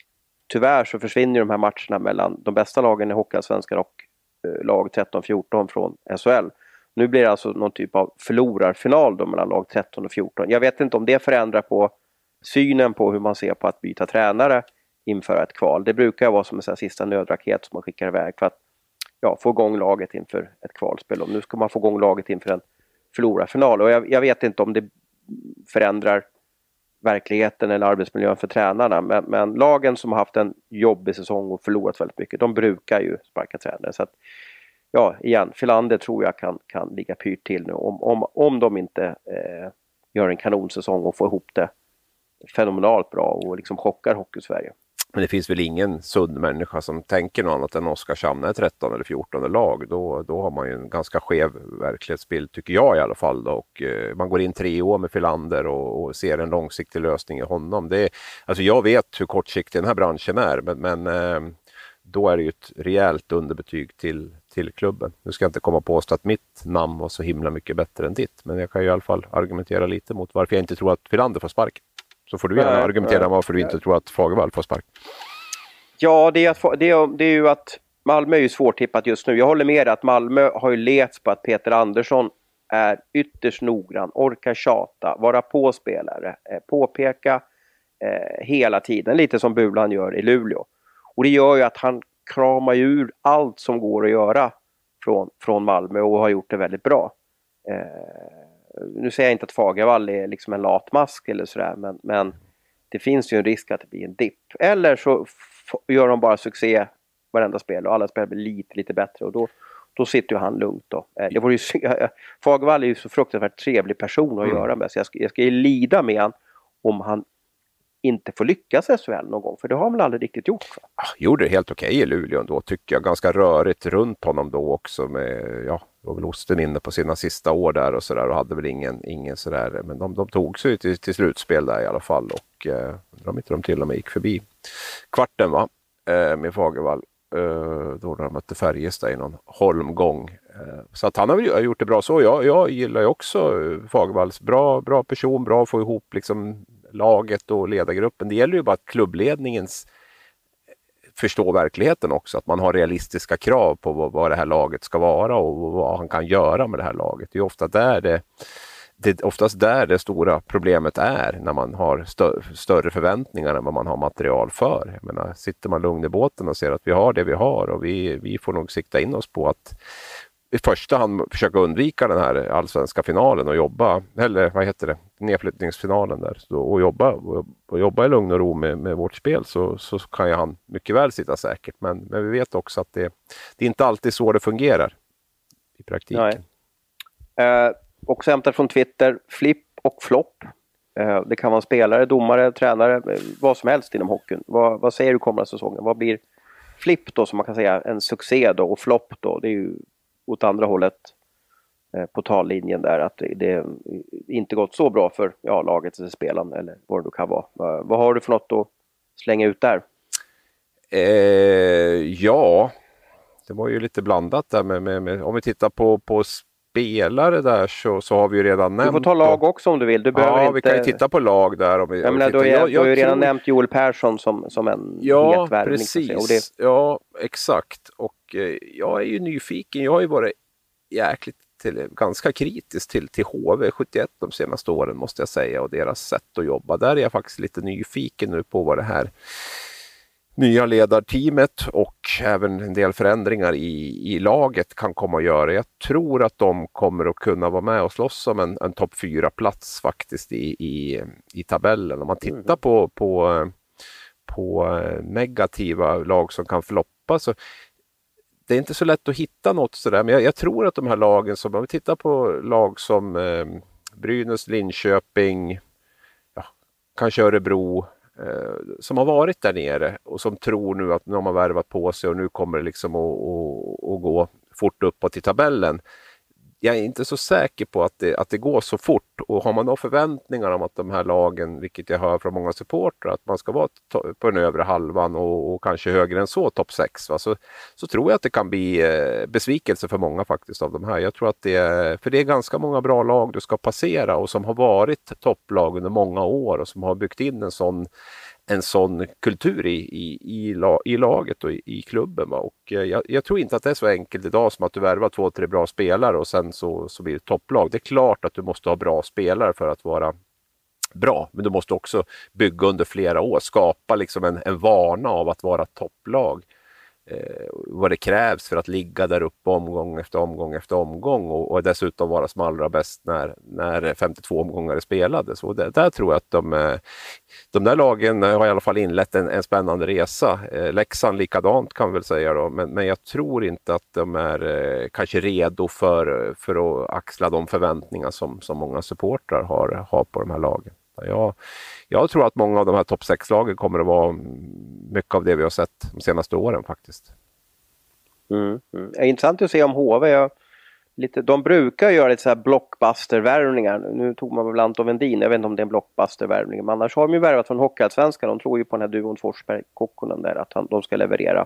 tyvärr så försvinner de här matcherna mellan de bästa lagen i Hockeyallsvenskan och eh, lag tretton fjorton från S H L. Nu blir det alltså någon typ av förlorarfinal då mellan lag tretton och fjorton. Jag vet inte om det förändrar på synen på hur man ser på att byta tränare inför ett kval. Det brukar vara som en sån här sista nödraket som man skickar iväg för att ja, få igång laget inför ett kvalspel. Och nu ska man få igång laget inför en förlorarfinal. Och jag, jag vet inte om det förändrar verkligheten eller arbetsmiljön för tränarna. Men, men lagen som har haft en jobbig säsong och förlorat väldigt mycket, de brukar ju sparka tränare. Så att, ja, igen, Filander tror jag kan, kan ligga pyrt till nu. Om, om, om de inte eh, gör en kanonsäsong och får ihop det fenomenalt bra och liksom chockar Hockey-Sverige. Men det finns väl ingen sund människa som tänker något annat än Oskarshamn är tretton eller fjorton lag. Då, då har man ju en ganska skev verklighetsbild, tycker jag i alla fall. Då. Och, eh, man går in tre år med Filander och, och ser en långsiktig lösning i honom. Det är, alltså jag vet hur kortsiktig den här branschen är, men, men eh, då är det ju ett rejält underbetyg till, till klubben. Nu ska jag inte komma på att mitt namn var så himla mycket bättre än ditt, men jag kan ju i alla fall argumentera lite mot varför jag inte tror att Filander får spark. Så får du gärna nej, argumentera nej, varför du inte nej. tror att Fagervall får spark. Ja, det är, att, det, är, det är ju att Malmö är ju svårtippat just nu. Jag håller med att Malmö har ju letts på att Peter Andersson är ytterst noggrann, orkar tjata, vara påspelare, eh, påpeka eh, hela tiden. Lite som Bulan gör i Luleå. Och det gör ju att han kramar ur allt som går att göra från, från Malmö och har gjort det väldigt bra. Eh, nu säger jag inte att Fagervall är liksom en latmask eller sådär, men, men det finns ju en risk att det blir en dipp. Eller så f- gör de bara succé varenda spel och alla spel blir lite, lite bättre och då, då sitter ju han lugnt då. Eh, det var ju, Fagervall är ju så fruktansvärt trevlig person att mm. göra med, så jag ska, jag ska ju lida med han om han inte får lyckas i S H L någon gång, för det har han väl aldrig riktigt gjort. Ah, gjorde det helt okej i Luleå då, tycker jag. Ganska rörigt runt honom då också med, ja, var väl Osten inne på sina sista år där och sådär och hade väl ingen, ingen sådär, men de, de tog sig till, till slutspel där i alla fall och eh, de inte de till och med gick förbi kvarten va, eh, med Fagervall. Uh, då de mötte Färjestad i någon holmgång. Uh, så att han har väl gjort det bra så. Jag, jag gillar ju också Fagervalls bra, bra person, bra att få ihop liksom laget och ledargruppen. Det gäller ju bara att klubbledningens förstå verkligheten också. Att man har realistiska krav på vad, vad det här laget ska vara och vad han kan göra med det här laget. Det är ofta där det Det är oftast där det stora problemet är när man har stö- större förväntningar än vad man har material för. Jag menar, sitter man lugn i båten och ser att vi har det vi har och vi, vi får nog sikta in oss på att i första hand försöka undvika den här allsvenska finalen och jobba, eller vad heter det, nedflyttningsfinalen där och jobba, och, och jobba i lugn och ro med, med vårt spel så, så kan ju han mycket väl sitta säkert. Men, men vi vet också att det, det är inte alltid så det fungerar i praktiken. Nej. Uh... Också hämtat från Twitter, flipp och flopp. Eh, det kan vara spelare, domare, tränare, vad som helst inom hockeyn. Vad, vad säger du kommande säsongen? Vad blir flipp då, som man kan säga en succé då, och flopp då? Det är ju åt andra hållet eh, på tallinjen där, att det, det inte gått så bra för ja, laget eller spelaren eller vad det kan vara. Eh, vad har du för något att slänga ut där? Eh, ja, det var ju lite blandat där med, med, med om vi tittar på, på spelare där så, så har vi ju redan nämnt. Du får ta lag också om du vill. Du ja, inte... vi kan ju titta på lag där. Om vi, jag om vi menar, tittar. du har jag, jag ju redan tror... nämnt Joel Persson som, som en ja, het värvning. Precis. Och det... Ja, exakt. Och eh, jag är ju nyfiken. Jag har ju varit jäkligt till, ganska kritisk till, till H V sjuttioett de senaste åren måste jag säga och deras sätt att jobba. Där är jag faktiskt lite nyfiken nu på vad det här nya ledarteamet och även en del förändringar i, i laget kan komma att göra. Jag tror att de kommer att kunna vara med och slåss om en, en topp fyra plats faktiskt i, i, i tabellen. Om man tittar på, på, på negativa lag som kan floppa så det är inte så lätt att hitta något sådär. Men jag, jag tror att de här lagen, som om vi tittar på lag som eh, Brynäs, Linköping, ja, kanske Örebro, som har varit där nere och som tror nu att nu har man värvat på sig och nu kommer det liksom att, att, att gå fort uppåt i tabellen. Jag är inte så säker på att det, att det går så fort och har man då förväntningar om att de här lagen, vilket jag hör från många supportrar, att man ska vara på den övre halvan och, och kanske högre än så, topp sex, va? Så, så tror jag att det kan bli eh, besvikelse för många faktiskt av de här. Jag tror att det är, för det är ganska många bra lag du ska passera och som har varit topplag under många år och som har byggt in en sån en sån kultur i, i, i, la, i laget och i, i klubben. Va? Och jag, jag tror inte att det är så enkelt idag som att du värvar två, tre bra spelare och sen så, så blir det topplag. Det är klart att du måste ha bra spelare för att vara bra, men du måste också bygga under flera år, skapa liksom en, en vana av att vara topplag. Eh, vad det krävs för att ligga där uppe omgång efter omgång efter omgång och, och dessutom vara som allra bäst när, när femtiotvå omgångar är spelade. Så det, där tror jag att de, de där lagen har i alla fall inlett en, en spännande resa. Eh, Leksand likadant kan vi väl säga då, men, men jag tror inte att de är eh, kanske redo för, för att axla de förväntningar som, som många supportrar har, har på de här lagen. Jag, jag tror att många av de här topp sex-lagen kommer att vara mycket av det vi har sett de senaste åren faktiskt. Mm, mm. Det är intressant att se om H V. Jag, lite, de brukar göra lite så här blockbuster-värvningar. Nu tog man väl Anton Vendin. Jag vet inte om det är en blockbuster-värvning. Men annars har de ju värvat från Hockeyallsvenskan. De tror ju på den här duon Forsberg-Kokkonen där. Att han, de ska leverera.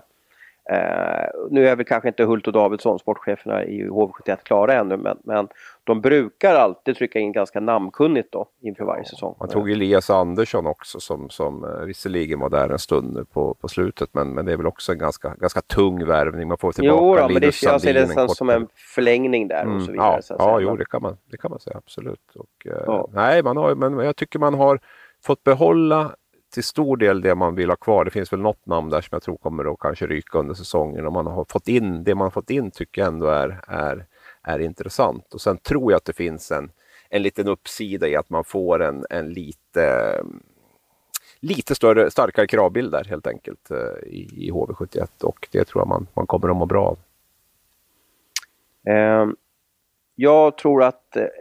Eh, nu är väl kanske inte Hult och Davidsson, sportcheferna i H V sjuttioett, klara ännu, men, men de brukar alltid trycka in ganska namnkunnigt då inför varje säsong. Man tog Elias Andersson också som, som eh, visserligen var där en stund på, på slutet, men, men det är väl också en ganska, ganska tung värvning. Man får tillbaka jo, då, men det, Sandin, jag ser det en som en förlängning där mm, och så vidare. Ja, så ja säga. jo, det kan man, det kan man säga, absolut. Och, eh, ja. Nej, man har, men jag tycker man har fått behålla till stor del det man vill ha kvar. Det finns väl något namn där som jag tror kommer att kanske ryka under säsongen. Och man har fått in, det man har fått in tycker jag ändå är, är, är intressant. Och sen tror jag att det finns en, en liten uppsida i att man får en, en lite, lite större, starkare kravbild där helt enkelt i, i H V sjuttioett. Och det tror jag man, man kommer att må bra av. Eh, jag tror att eh,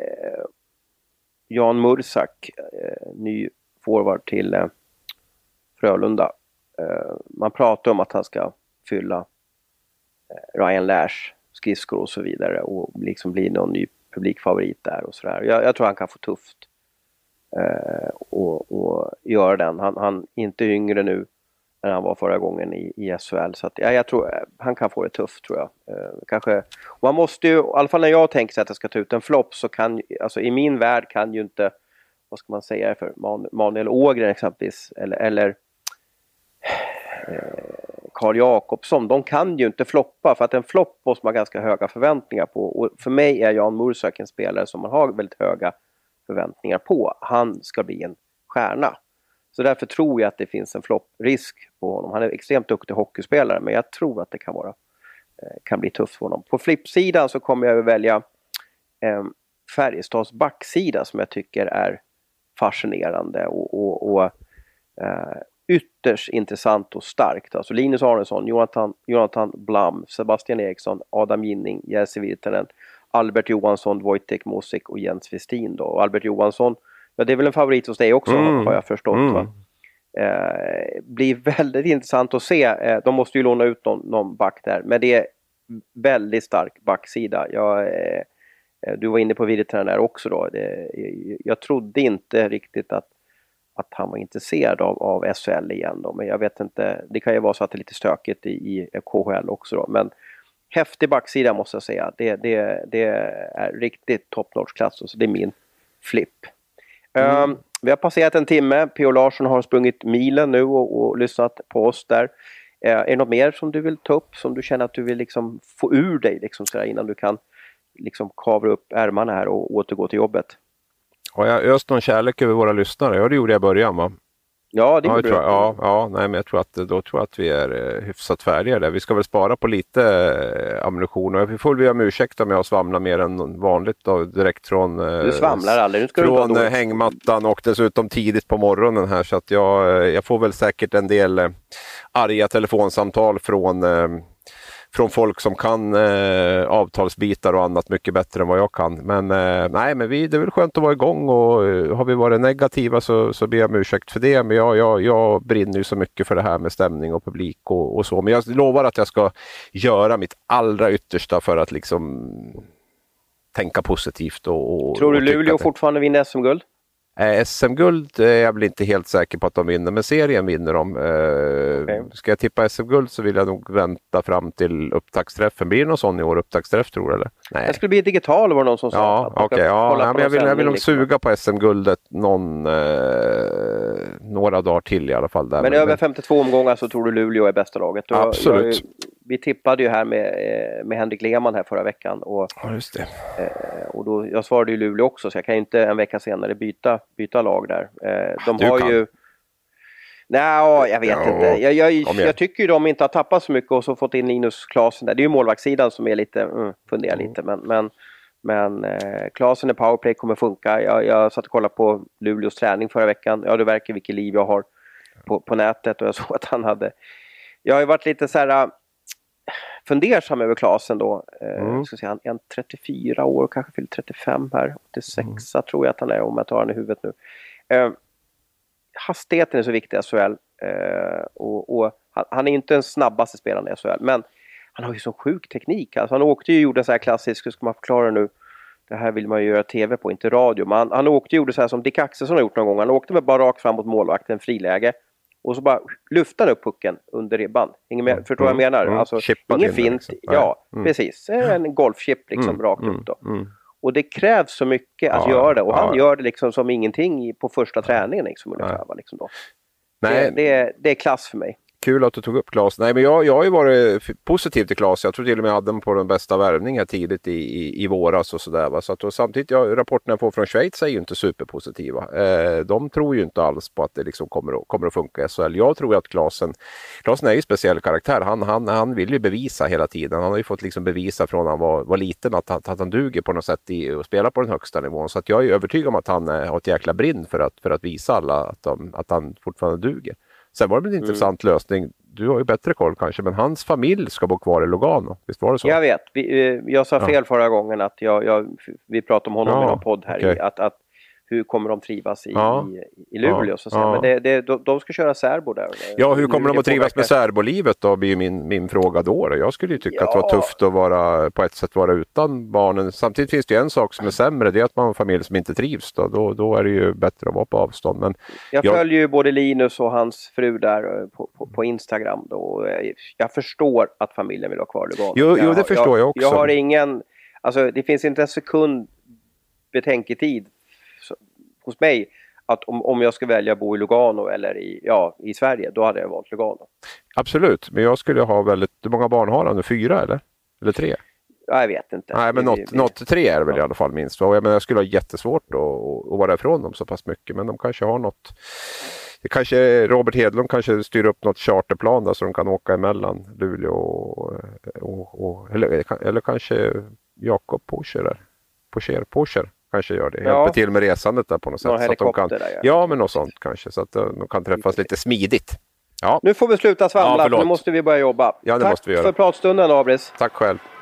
Jan Mursak, eh, ny forward till eh, Frölunda. Eh, man pratar om att han ska fylla eh, Ryan Lash skridskor och så vidare och liksom bli någon ny publikfavorit där och sådär. Jag, jag tror han kan få tufft eh, och, och göra den. Han, han är inte yngre nu än han var förra gången i, i S H L. Så att, ja, jag tror han kan få det tufft, tror jag. Eh, kanske, och man måste ju, i alla fall när jag tänker sig att jag ska ta ut en flopp, så kan, alltså i min värld kan ju inte, vad ska man säga för Man, Manuel Ågren exempelvis, eller, eller Carl Jakobsson, de kan ju inte floppa, för att en flopp måste man ha ganska höga förväntningar på, och för mig är Jan Mursak en spelare som man har väldigt höga förväntningar på. Han ska bli en stjärna, så därför tror jag att det finns en flopprisk på honom. Han är extremt duktig hockeyspelare, men jag tror att det kan vara kan bli tufft för honom. På flippsidan så kommer jag att välja eh, Färjestads backsida, som jag tycker är fascinerande och, och, och eh, ytterst intressant och starkt. Alltså Linus Arnesson, Jonathan, Jonathan Blum, Sebastian Eriksson, Adam Ginning, Jesse Virtanen, Albert Johansson, Wojtek Mosik och Jens Westin då. Och Albert Johansson, ja, det är väl en favorit hos dig också, mm. har jag förstått. Mm. Va? Eh, blir väldigt intressant att se. Eh, de måste ju låna ut någon, någon back där, men det är väldigt stark backsida. Jag, eh, du var inne på Virtanen där också då. Det, jag, jag trodde inte riktigt att att han var intresserad av, av S H L igen då, men jag vet inte, det kan ju vara så att det är lite stökigt i, i K H L också då, men häftig backsida måste jag säga, det, det, det är riktigt top-notch-klass, så det är min flipp. Mm. Um, vi har passerat en timme, P O Larsson har sprungit milen nu och, och lyssnat på oss där. Uh, är det något mer som du vill ta upp, som du känner att du vill liksom få ur dig liksom sådär, innan du kan liksom kavra upp ärmarna här och återgå till jobbet? Har jag öst någon kärlek över våra lyssnare? Ja, det gjorde jag i början, va? Ja, det ja, gjorde jag. Ja, ja, nej, men jag tror att då tror jag att vi är hyfsat färdiga där. Vi ska väl spara på lite eh, ammunition, och vi får be om ursäkt om jag svamlar mer än vanligt då, direkt från, eh, du svamlar aldrig. Nu ska från du eh, hängmattan, och dessutom tidigt på morgonen här, så att jag, jag får väl säkert en del eh, arga telefonsamtal från eh, från folk som kan eh, avtalsbitar och annat mycket bättre än vad jag kan. Men eh, nej, men vi, det är väl skönt att vara igång, och eh, har vi varit negativa så, så ber jag om ursäkt för det. Men jag, jag, jag brinner ju så mycket för det här med stämning och publik och, och så. Men jag lovar att jag ska göra mitt allra yttersta för att liksom tänka positivt. Och, och, tror du och Luleå fortfarande vinner S M-guld? Eh, S M-guld är jag väl inte helt säker på att de vinner, men serien vinner de. Eh, okay. Ska jag tippa S M-guld så vill jag nog vänta fram till upptaktsträffen. Blir det någon sån i år, upptaktsträff, tror du, eller? Nej. Det skulle bli digital, var det någon som sa. Ja, okej. Okay, ja, ja, men jag vill, jag vill nog liksom suga på S M-guldet någon, eh, några dagar till i alla fall. Där. Men, men över femtiotvå omgångar så tror du Luleå är bästa laget? Och absolut. Jag, vi tippade ju här med, med Henrik Lehmann här förra veckan. Och, ja, just det. Eh, och då, jag svarade ju Luleå också, så jag kan inte en vecka senare byta, byta lag där. Eh, de du har kan. ju... Nej, jag vet ja, inte. Jag, jag, jag, jag tycker ju de inte har tappat så mycket och så fått in Linus Klasen där. Det är ju målvaktssidan som är lite, mm, funderar mm. lite. Men, men, men eh, Klasen i powerplay kommer funka. Jag, jag satt och kollade på Luleås träning förra veckan. Ja, det verkar vilket liv jag har på, på nätet, och jag såg att han hade... Jag har ju varit lite så här... fundersam över Klasen då. Mm. Eh, ska säga, han är trettiofyra år, kanske fyllt trettiofem här. åttiosex mm. tror jag att han är, om jag tar han i huvudet nu. Eh, hastigheten är så viktig i S H L. Eh, och, och han, han är inte den snabbaste spelaren i S H L, men han har ju så sjuk teknik. Alltså han åkte ju och gjorde så här klassiskt, hur ska man förklara nu? Det här vill man ju göra tv på, inte radio. Men han, han åkte och gjorde så här som Dick Axelsson har gjort någon gång. Han åkte väl bara rakt fram mot målvakten, friläge. Och så bara lyfta upp pucken under ribban. Ingen med, förstår mm, vad jag menar? Mm, alltså, ingen fint. Liksom. Ja, mm. precis. En golfchip liksom mm, rakt mm, upp då. Mm. Och det krävs så mycket att ja, göra det. Och ja, han gör det liksom som ingenting på första träningen. Liksom, ungefär, liksom då. Nej. Det, det, är, det är klass för mig. Kul att du tog upp Klas. Nej, men jag, jag har ju varit positiv till Klas. Jag tror till och med jag hade den på den bästa värvning här tidigt i, i, i våras och sådär. Va? Så att, och samtidigt, ja, rapporterna jag får från Schweiz är ju inte superpositiva. Eh, de tror ju inte alls på att det liksom kommer, att, kommer att funka i S H L. Jag tror att Klasen, Klasen är ju en speciell karaktär. Han, han, han vill ju bevisa hela tiden. Han har ju fått liksom bevisa från han var, var liten att, att, att han duger på något sätt i att spela på den högsta nivån. Så att jag är övertygad om att han har ett jäkla brinn för att, för att visa alla att, de, att han fortfarande duger. Sen var det en Mm. intressant lösning. Du har ju bättre koll kanske, men hans familj ska bo kvar i Lugano. Visst var det så? Jag vet. Vi, eh, jag sa fel Ja. förra gången att jag, jag, vi pratade om honom Ja, i någon podd här. okej. I, att, att hur kommer de trivas i, Ja. i, i Luleå? Ja. Så att säga. Ja. Men det, det, de, de ska köra särbo där. Ja, hur kommer de att trivas påverkar- med särbolivet då, blir min, min fråga då, då. Jag skulle ju tycka Ja. att det var tufft att vara, på ett sätt vara utan barnen. Samtidigt finns det ju en sak som är sämre, det är att man har en familj som inte trivs. Då, då, då är det ju bättre att vara på avstånd. Men Jag jag- följer ju både Linus och hans fru där eh, på, på, på Instagram då. Och, eh, Jag förstår att familjen vill ha kvar Lugano. Jo, jo, det jag, förstår jag också. Jag har ingen, alltså det finns inte en sekund betänketid så, hos mig att om, om jag ska välja bo i Lugano eller i, ja, i Sverige, då hade jag valt Lugano. Absolut, men jag skulle ha väldigt, hur många barn har han nu? Fyra eller? Eller tre? Ja, jag vet inte. Nej, men Vi- något, vi- något tre är det väl i alla fall minst. Och jag, menar, jag skulle ha jättesvårt att, att vara ifrån dem så pass mycket, men de kanske har något. Det kanske Robert Hedlund kanske styr upp något charterplan där så de kan åka emellan Luleå och, och, och eller, eller kanske Jakob Porsche där. Porsche, Porsche kanske gör det. Hjälper Ja. till med resandet där på något sätt. Någon Så att de kan, helikopter där, ja. ja, men något sånt kanske. Så att de kan träffas lite smidigt. Ja, Nu får vi sluta Ja, svamla, förlåt. för nu måste vi börja jobba. Ja, det Tack måste vi göra. för pratstunden, Abris. tack själv.